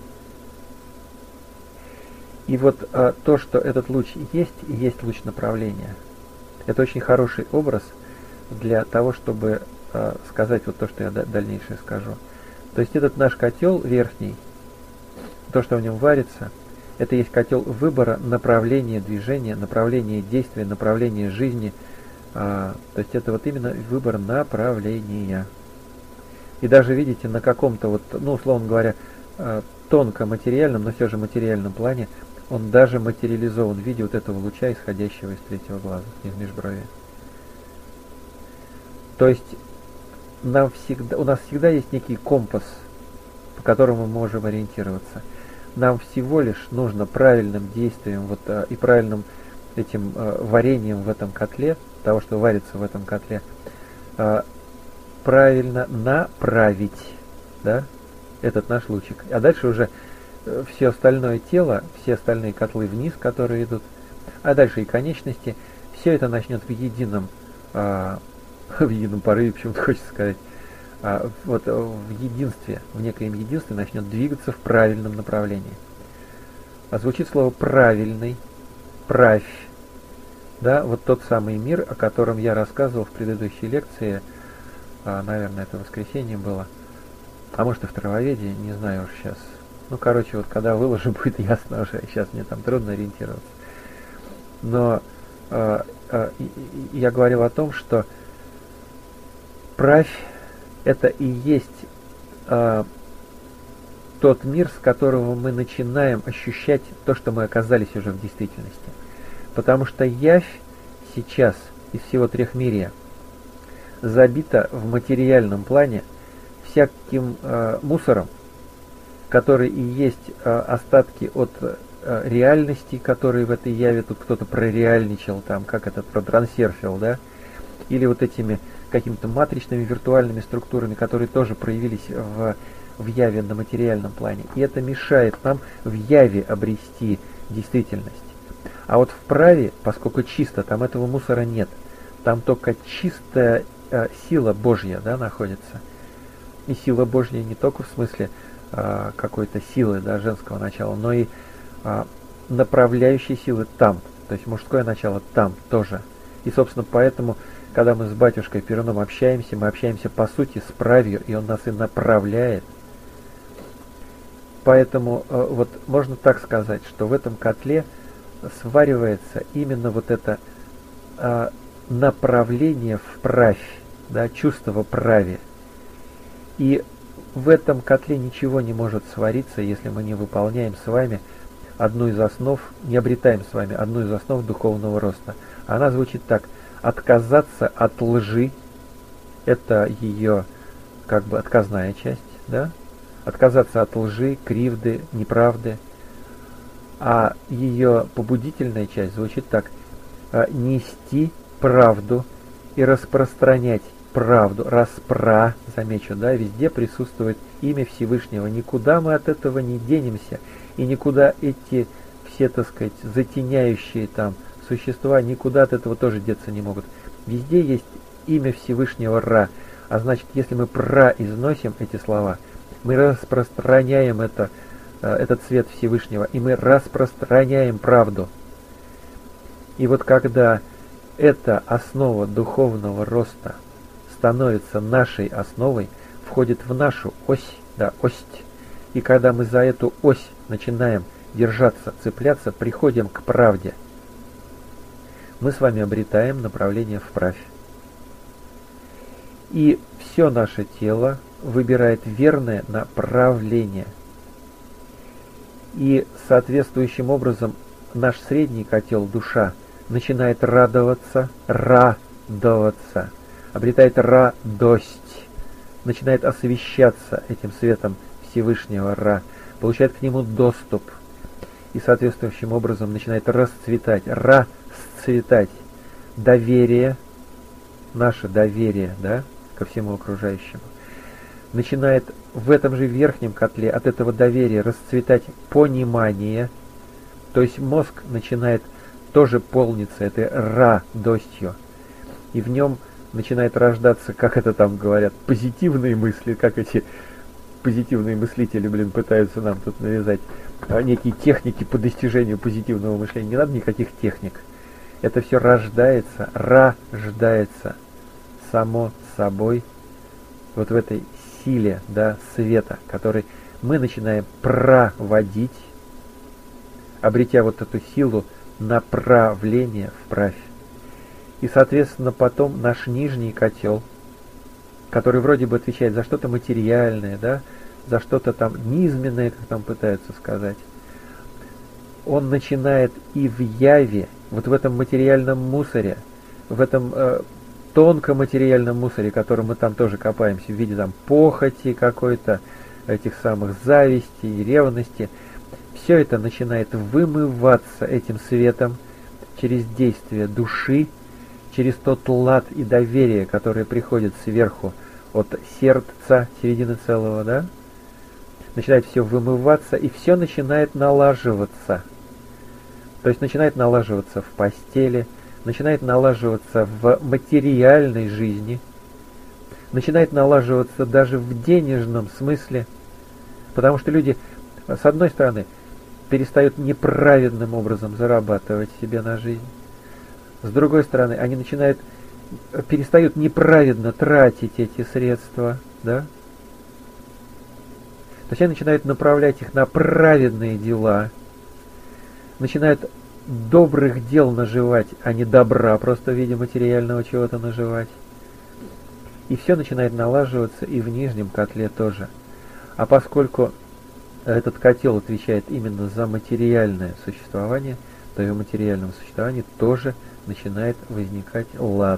И вот то, что этот луч есть, и есть луч направления. Это очень хороший образ для того, чтобы сказать вот то, что я дальнейшее скажу. То есть этот наш котел верхний, то, что в нем варится, это есть котел выбора направления движения, направления действия, направления жизни. То есть это вот именно выбор направления. И даже видите, на каком-то вот, ну, условно говоря, тонко материальном, но все же материальном плане, он даже материализован в виде вот этого луча, исходящего из третьего глаза, из межброви. То есть у нас всегда есть некий компас, по которому мы можем ориентироваться. Нам всего лишь нужно правильным действием вот, и правильным этим варением в этом котле, того, что варится в этом котле, правильно направить, да, этот наш лучик. А дальше уже все остальное тело, все остальные котлы вниз, которые идут, а дальше и конечности, все это начнет в едином порыве, почему-то хочется сказать, вот в единстве, в некоем единстве начнет двигаться в правильном направлении. А звучит слово «правильный», «правь», да, вот тот самый мир, о котором я рассказывал в предыдущей лекции, наверное, это воскресенье было, а может и в травоведении, не знаю уж сейчас. Ну, короче, вот когда выложу, будет ясно уже, сейчас мне там трудно ориентироваться. Но я говорил о том, что правь — это и есть тот мир, с которого мы начинаем ощущать то, что мы оказались уже в действительности. Потому что явь сейчас из всего трехмирия забита в материальном плане всяким мусором, который и есть остатки от реальности, которые в этой яве, тут кто-то прореальничал, там, как это, протрансерфил, да, или вот этими какими-то матричными виртуальными структурами, которые тоже проявились в яве на материальном плане. И это мешает нам в яве обрести действительность. А вот в праве, поскольку чисто, там этого мусора нет. Там только чистая сила Божья, да, находится. И сила Божья не только в смысле какой-то силы, да, женского начала, но и направляющей силы там. То есть мужское начало там тоже. И, собственно, поэтому, когда мы с батюшкой Перуном общаемся, мы общаемся по сути с правью, и он нас и направляет. Поэтому вот можно так сказать, что в этом котле сваривается именно вот это направление в правь, да, чувство праве. И в этом котле ничего не может свариться, если мы не выполняем с вами одну из основ, не обретаем с вами одну из основ духовного роста. Она звучит так: отказаться от лжи, это ее как бы отказная часть, да? Отказаться от лжи, кривды, неправды. А ее побудительная часть звучит так: нести правду и распространять правду. Распра, замечу, да, везде присутствует имя Всевышнего. Никуда мы от этого не денемся. И никуда эти все, так сказать, затеняющие там существа, никуда от этого тоже деться не могут. Везде есть имя Всевышнего Ра. А значит, если мы произносим эти слова, мы распространяем этот свет Всевышнего, и мы распространяем правду. И вот когда эта основа духовного роста становится нашей основой, входит в нашу ось, да, ось, и когда мы за эту ось начинаем держаться, цепляться, приходим к правде, мы с вами обретаем направление вправь. И все наше тело выбирает верное направление. И соответствующим образом наш средний котел, душа, начинает радоваться, обретает радость, начинает освещаться этим светом Всевышнего Ра, получает к нему доступ и соответствующим образом начинает расцветать, расцветать доверие, наше доверие, да, ко всему окружающему. Начинает в этом же верхнем котле от этого доверия расцветать понимание, то есть мозг начинает тоже полниться этой радостью, и в нем начинает рождаться, как это там говорят, позитивные мысли, как эти позитивные мыслители, пытаются нам тут навязать некие техники по достижению позитивного мышления. Не надо никаких техник. Это все рождается само собой вот в этой силе, да, света, который мы начинаем проводить, обретя вот эту силу направления вправь. И, соответственно, потом наш нижний котел, который вроде бы отвечает за что-то материальное, да, за что-то там низменное, как там пытаются сказать, он начинает и в яве, вот в этом материальном мусоре, в этом тонком материальном мусоре, которым мы там тоже копаемся, в виде там похоти какой-то, этих самых зависти и ревности, все это начинает вымываться этим светом через действие души, через тот лад и доверие, которое приходит сверху от сердца, середины целого, да? Начинает все вымываться, и все начинает налаживаться. То есть начинает налаживаться в постели, начинает налаживаться в материальной жизни, начинает налаживаться даже в денежном смысле, потому что люди, с одной стороны, перестают неправедным образом зарабатывать себе на жизнь, с другой стороны, они перестают неправедно тратить эти средства, да? То есть они начинают направлять их на праведные дела, начинают добрых дел наживать, а не добра, просто в виде материального чего-то наживать. И все начинает налаживаться и в нижнем котле тоже. А поскольку этот котел отвечает именно за материальное существование, то и в материальном существовании тоже начинает возникать лад.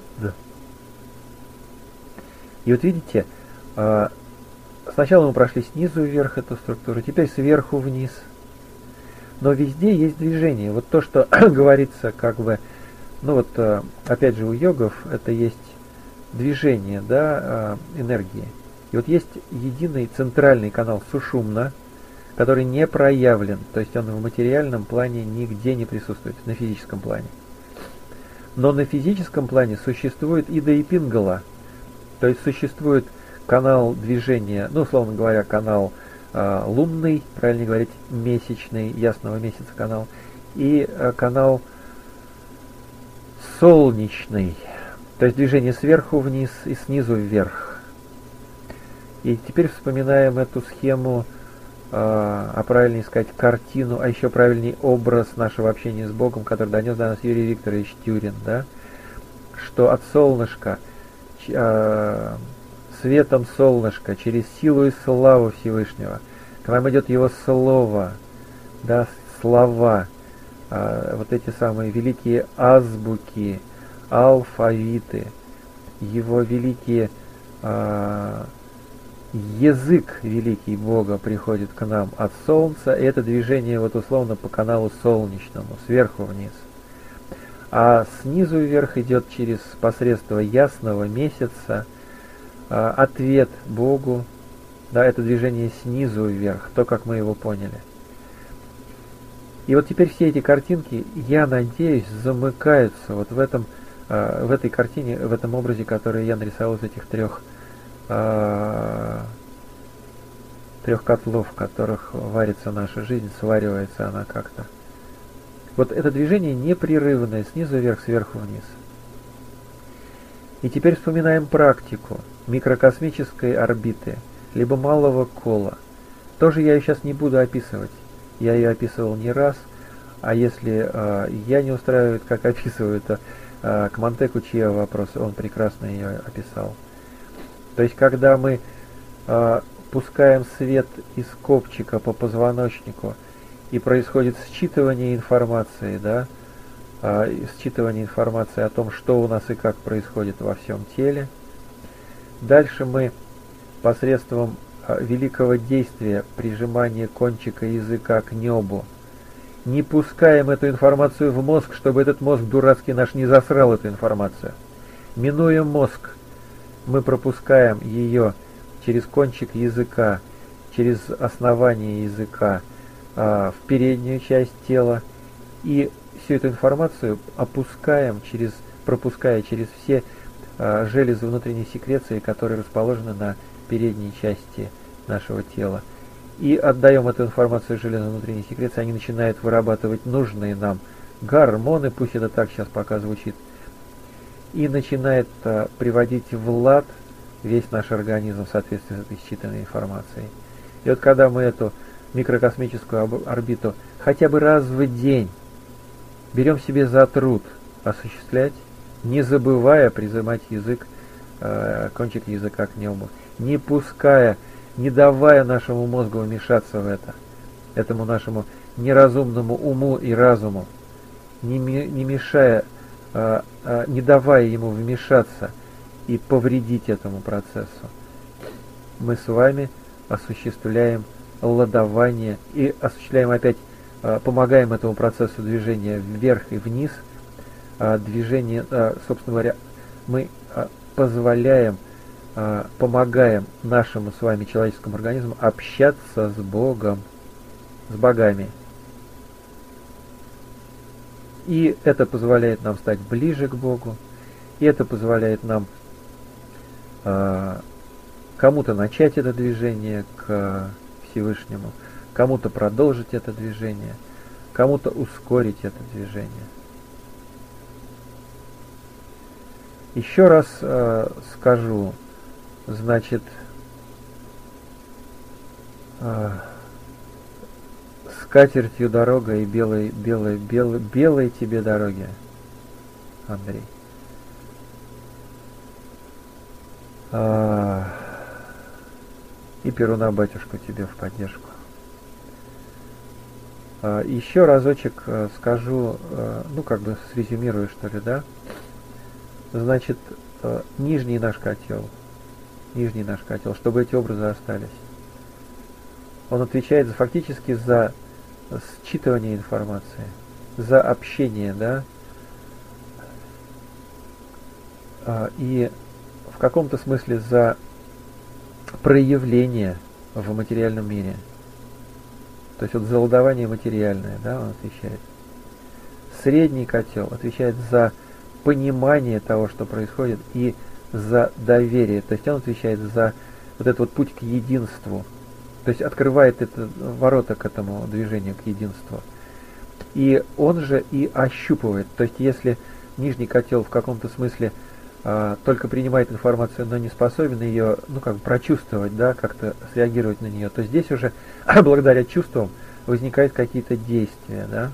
И вот видите, сначала мы прошли снизу вверх эту структуру, теперь сверху вниз. Но везде есть движение. Вот то, что говорится, как бы, ну вот, опять же, у йогов это есть движение, да, энергии. И вот есть единый центральный канал сушумна, который не проявлен, то есть он в материальном плане нигде не присутствует, на физическом плане. Но на физическом плане существует Ида и Пингала, то есть существует канал движения, ну, условно говоря, канал лунный, правильно говорить, месячный, ясного месяца канал, и канал солнечный, то есть движение сверху вниз и снизу вверх. И теперь вспоминаем эту схему, а правильнее сказать картину, а еще правильнее образ нашего общения с Богом, который донес до нас Юрий Викторович Тюрин, да? Что от солнышка, светом солнышка, через силу и славу Всевышнего, к нам идет Его Слово, да, слова, вот эти самые великие азбуки, алфавиты, Его великие язык великий Бога приходит к нам от Солнца, и это движение вот условно по каналу солнечному, сверху вниз. А снизу вверх идет через посредство ясного месяца ответ Богу, да, это движение снизу вверх, то, как мы его поняли. И вот теперь все эти картинки, я надеюсь, замыкаются вот в этой картине, в этом образе, который я нарисовал из этих трех котлов, в которых варится наша жизнь, сваривается она как-то. Вот это движение непрерывное, снизу вверх, сверху вниз. И теперь вспоминаем практику микрокосмической орбиты, либо малого кола. Тоже я ее сейчас не буду описывать. Я ее описывал не раз, а если я не устраивает, как описываю, то к Монтеку чьи вопросы, он прекрасно ее описал. То есть, когда мы пускаем свет из копчика по позвоночнику, и происходит считывание информации, да, считывание информации о том, что у нас и как происходит во всем теле. Дальше мы посредством великого действия прижимания кончика языка к небу не пускаем эту информацию в мозг, чтобы этот мозг дурацкий наш не засрал эту информацию. Минуя мозг, мы пропускаем ее через кончик языка, через основание языка в переднюю часть тела и всю эту информацию пропуская через все железы внутренней секреции, которые расположены на передней части нашего тела. И отдаем эту информацию железам внутренней секреции, они начинают вырабатывать нужные нам гормоны, пусть это так сейчас пока звучит, и начинает приводить в лад весь наш организм в соответствии с этой считанной информацией. И вот когда мы эту микрокосмическую орбиту хотя бы раз в день берем себе за труд осуществлять, не забывая призывать язык, кончик языка к небу, не пуская, не давая нашему мозгу вмешаться в это, этому нашему неразумному уму и разуму, не мешая, не давая ему вмешаться и повредить этому процессу, мы с вами осуществляем ладование и осуществляем опять, помогаем этому процессу движения вверх и вниз, движение, собственно говоря, мы позволяем, помогаем нашему с вами человеческому организму общаться с Богом, с богами. И это позволяет нам стать ближе к Богу, и это позволяет нам кому-то начать это движение к Всевышнему, кому-то продолжить это движение, кому-то ускорить это движение. Еще раз скажу, значит, скатертью дорога и белой тебе дороги, Андрей. И Перуна батюшку тебе в поддержку. Еще разочек скажу, ну как бы срезюмирую, что ли, да? Значит, нижний наш котел, чтобы эти образы остались, он отвечает фактически за считывание информации, за общение, да, и в каком-то смысле за проявление в материальном мире. То есть вот за ладование материальное, да, он отвечает. Средний котел отвечает за понимание того, что происходит, и за доверие. То есть он отвечает за вот этот вот путь к единству. То есть открывает это ворота к этому движению, к единству. И он же и ощупывает. То есть если нижний котел в каком-то смысле только принимает информацию, но не способен ее, ну, как бы прочувствовать, да, как-то среагировать на нее, то здесь уже благодаря чувствам возникают какие-то действия, да.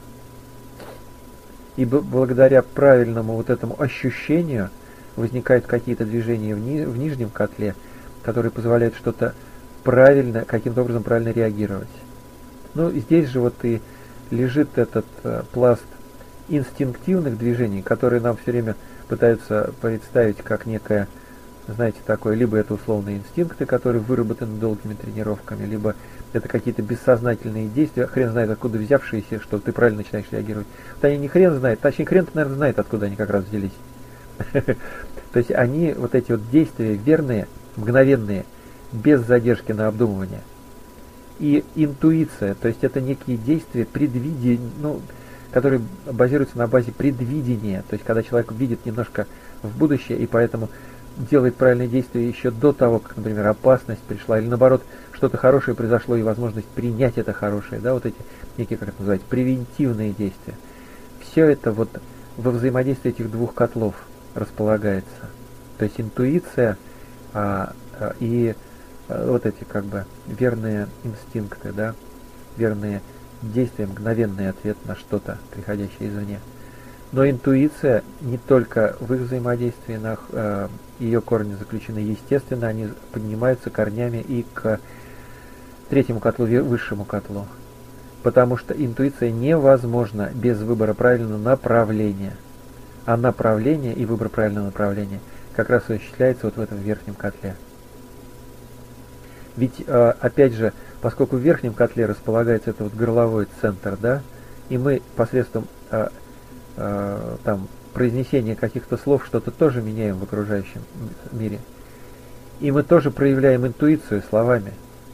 И благодаря правильному вот этому ощущению возникают какие-то движения в нижнем котле, которые позволяют что-то правильно, каким-то образом правильно реагировать. Ну, здесь же вот и лежит этот пласт инстинктивных движений, которые нам все время пытаются представить как некое, знаете, такое, либо это условные инстинкты, которые выработаны долгими тренировками, либо это какие-то бессознательные действия, хрен знает откуда взявшиеся, что ты правильно начинаешь реагировать. Вот они не хрен знает, точнее хрен-то, наверное, знает, откуда они как раз взялись. То есть они, вот эти вот действия верные, мгновенные, без задержки на обдумывание. И интуиция, то есть это некие действия, предвидения, ну, которые базируются на базе предвидения, то есть когда человек видит немножко в будущее и поэтому делает правильные действия еще до того, как, например, опасность пришла, или наоборот, что-то хорошее произошло и возможность принять это хорошее, да, вот эти некие, как это называть, превентивные действия. Все это вот во взаимодействии этих двух котлов располагается. То есть интуиция и вот эти как бы верные инстинкты, да, верные действия, мгновенный ответ на что-то, приходящее извне. Но интуиция не только в их взаимодействии, ее корни заключены естественно, они поднимаются корнями и к третьему котлу, высшему котлу. Потому что интуиция невозможна без выбора правильного направления. А направление и выбор правильного направления как раз осуществляется вот в этом верхнем котле. Ведь, опять же, поскольку в верхнем котле располагается этот вот горловой центр, да, и мы посредством там произнесения каких-то слов что-то тоже меняем в окружающем мире. И мы тоже проявляем интуицию словами.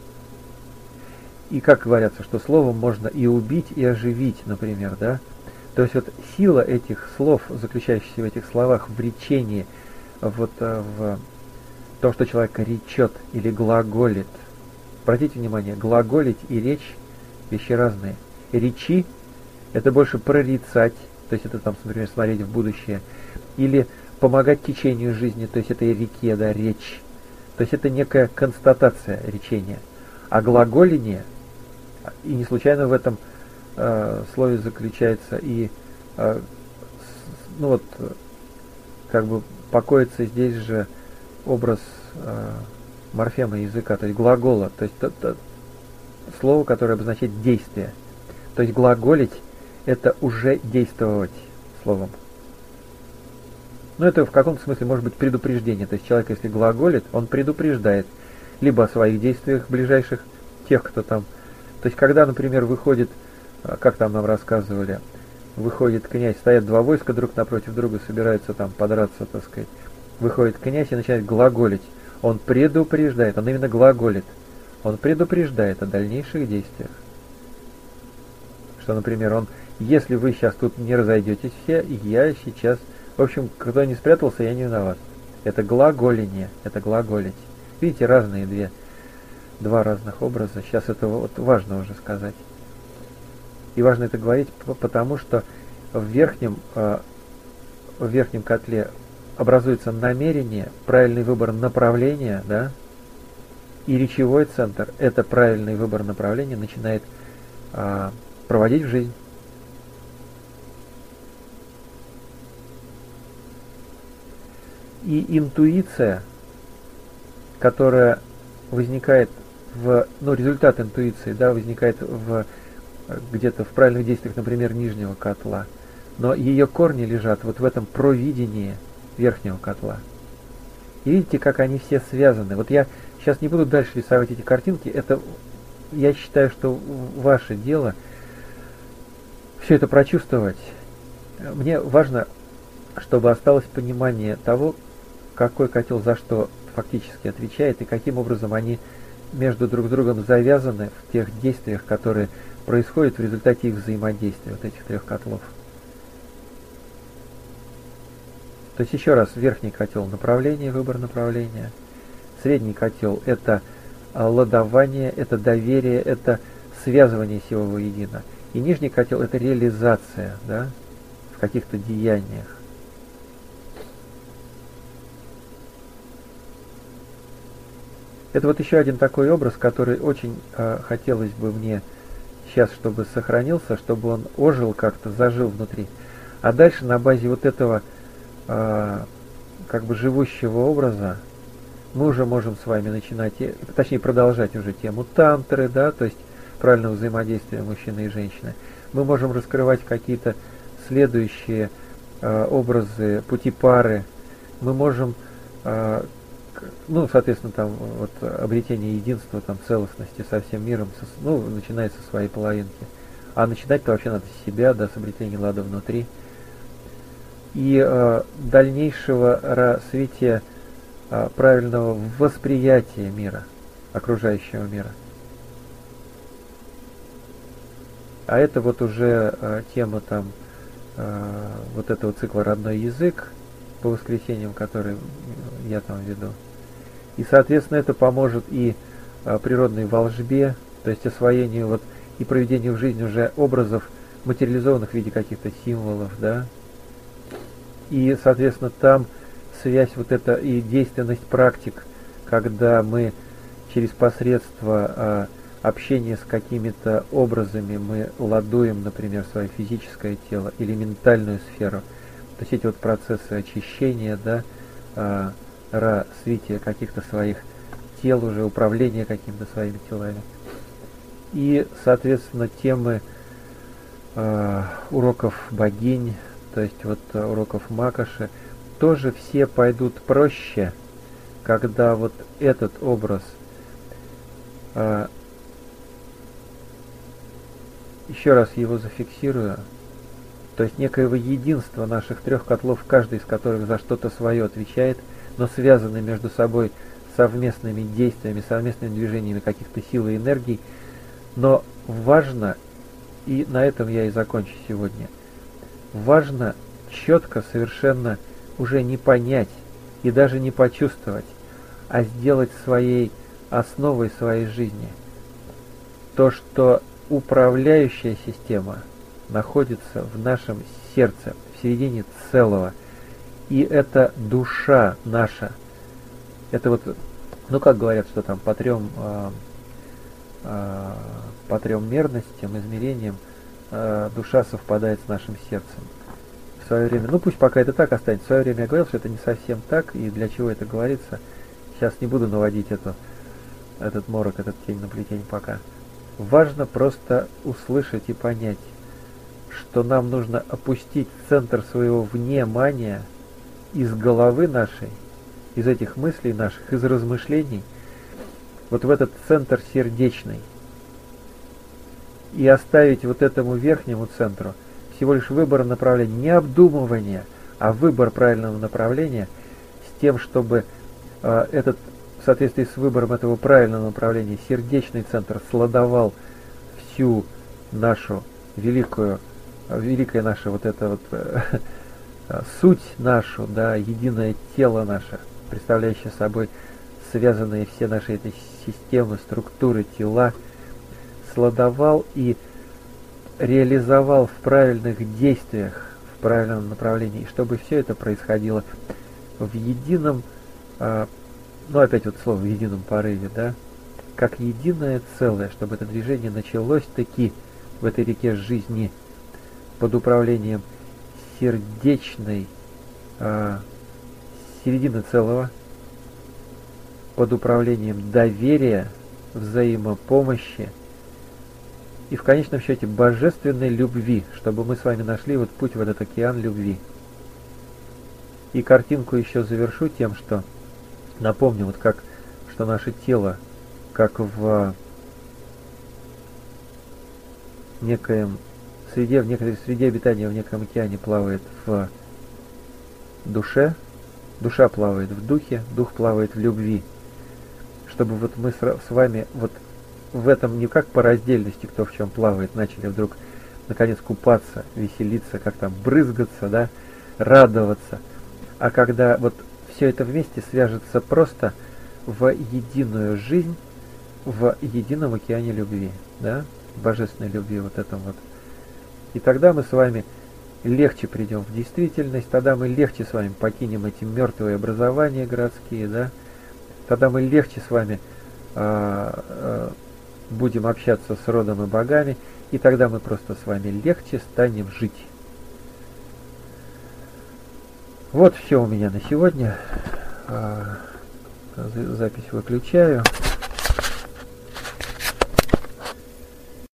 И как говорится, что словом можно и убить, и оживить, например, да. То есть вот сила этих слов, заключающихся в этих словах, в речении, вот в том, что человек речет или глаголит. Обратите внимание, глаголить и речь – вещи разные. Речи – это больше прорицать, то есть это там, например, смотреть в будущее, или помогать течению жизни, то есть этой реке, да, речь. То есть это некая констатация речения. А глаголение, и не случайно в этом слове заключается и, ну вот, как бы покоится здесь же образ морфемы языка, то есть глагола, то есть слово, которое обозначает действие. То есть глаголить – это уже действовать словом. Но это в каком-то смысле может быть предупреждение. То есть человек, если глаголит, он предупреждает либо о своих действиях ближайших, тех, кто там. То есть когда, например, выходит, как там нам рассказывали, выходит князь, стоят два войска друг напротив друга, собираются там подраться, так сказать. Выходит князь и начинает глаголить. Он предупреждает, он именно глаголит. Он предупреждает о дальнейших действиях. Что, например, если вы сейчас тут не разойдетесь все, я сейчас... В общем, кто не спрятался, я не виноват. Это глаголение, это глаголить. Видите, разные два разных образа. Сейчас это вот важно уже сказать. И важно это говорить, потому что в верхнем котле образуется намерение, правильный выбор направления, да, и речевой центр, это правильный выбор направления, начинает проводить в жизнь. И интуиция, которая возникает ну, результат интуиции, да, возникает где-то в правильных действиях, например, нижнего котла. Но ее корни лежат вот в этом провидении верхнего котла. И видите, как они все связаны. Вот я сейчас не буду дальше рисовать эти картинки. Это, я считаю, что ваше дело все это прочувствовать. Мне важно, чтобы осталось понимание того, какой котел за что фактически отвечает и каким образом они между друг другом завязаны в тех действиях, которые происходят в результате их взаимодействия, вот этих трех котлов. То есть еще раз, верхний котел направление, выбор направления, средний котел это ладование, это доверие, это связывание всего воедино. И нижний котел это реализация, да, в каких-то деяниях. Это вот еще один такой образ, который очень хотелось бы мне сейчас, чтобы сохранился, чтобы он ожил как-то, зажил внутри. А дальше на базе вот этого как бы живущего образа мы уже можем с вами начинать, точнее продолжать уже тему тантры, да, то есть правильного взаимодействия мужчины и женщины. Мы можем раскрывать какие-то следующие образы, пути пары. Мы можем, ну, соответственно, там вот обретение единства, там целостности со всем миром, ну, начиная со своей половинки. А начинать-то вообще надо с себя, да, с обретения лада внутри. И дальнейшего развития правильного восприятия мира, окружающего мира. А это вот уже тема там вот этого цикла «Родной язык» по воскресеньям, который я там веду. И, соответственно, это поможет и природной волжбе, то есть освоению вот и проведению в жизнь уже образов, материализованных в виде каких-то символов, да. И, соответственно, там связь вот эта и действенность практик, когда мы через посредство общения с какими-то образами мы ладуем, например, свое физическое тело или ментальную сферу. То есть эти вот процессы очищения, да, развития каких-то своих тел, уже управления какими-то своими телами. И, соответственно, темы уроков богинь, то есть вот уроков Макоши, тоже все пойдут проще, когда вот этот образ, еще раз его зафиксирую, то есть некоего единства наших трех котлов, каждый из которых за что-то свое отвечает, но связаны между собой совместными действиями, совместными движениями каких-то сил и энергий. Но важно, и на этом я и закончу сегодня, важно четко совершенно уже не понять и даже не почувствовать, а сделать своей основой своей жизни то, что управляющая система находится в нашем сердце, в середине целого. И это душа наша. Это вот, ну как говорят, что там по трем мерностям, измерениям душа совпадает с нашим сердцем. В свое время, ну пусть пока это так останется, в свое время я говорил, что это не совсем так, и для чего это говорится. Сейчас не буду наводить этот морок, этот тень на плетень пока. Важно просто услышать и понять, что нам нужно опустить центр своего внимания из головы нашей, из этих мыслей наших, из размышлений, вот в этот центр сердечный. И оставить вот этому верхнему центру всего лишь выбор направления, не обдумывание, а выбор правильного направления с тем, чтобы этот, в соответствии с выбором этого правильного направления, сердечный центр сладовал всю нашу великая наша вот эта вот суть нашу, да, единое тело наше, представляющее собой связанные все наши эти системы, структуры, тела, сладовал и реализовал в правильных действиях, в правильном направлении, чтобы все это происходило в едином, ну опять вот слово в едином порыве, да, как единое целое, чтобы это движение началось таки в этой реке жизни под управлением сердечной середины целого, под управлением доверия взаимопомощи и в конечном счете божественной любви, чтобы мы с вами нашли вот путь в этот океан любви. И картинку еще завершу тем, что напомню, вот как, что наше тело, как в некоем среде, в некоторой среде обитания, в неком океане плавает в душе, душа плавает в духе, дух плавает в любви. Чтобы вот мы с вами вот в этом не как по раздельности, кто в чем плавает, начали вдруг наконец купаться, веселиться, как там брызгаться, да, радоваться. А когда вот все это вместе свяжется просто в единую жизнь, в едином океане любви, да, божественной любви, вот этом вот. И тогда мы с вами легче придем в действительность, тогда мы легче с вами покинем эти мертвые образования городские, да, тогда мы легче с вами будем общаться с родом и богами, и тогда мы просто с вами легче станем жить. Вот все у меня на сегодня. Запись выключаю.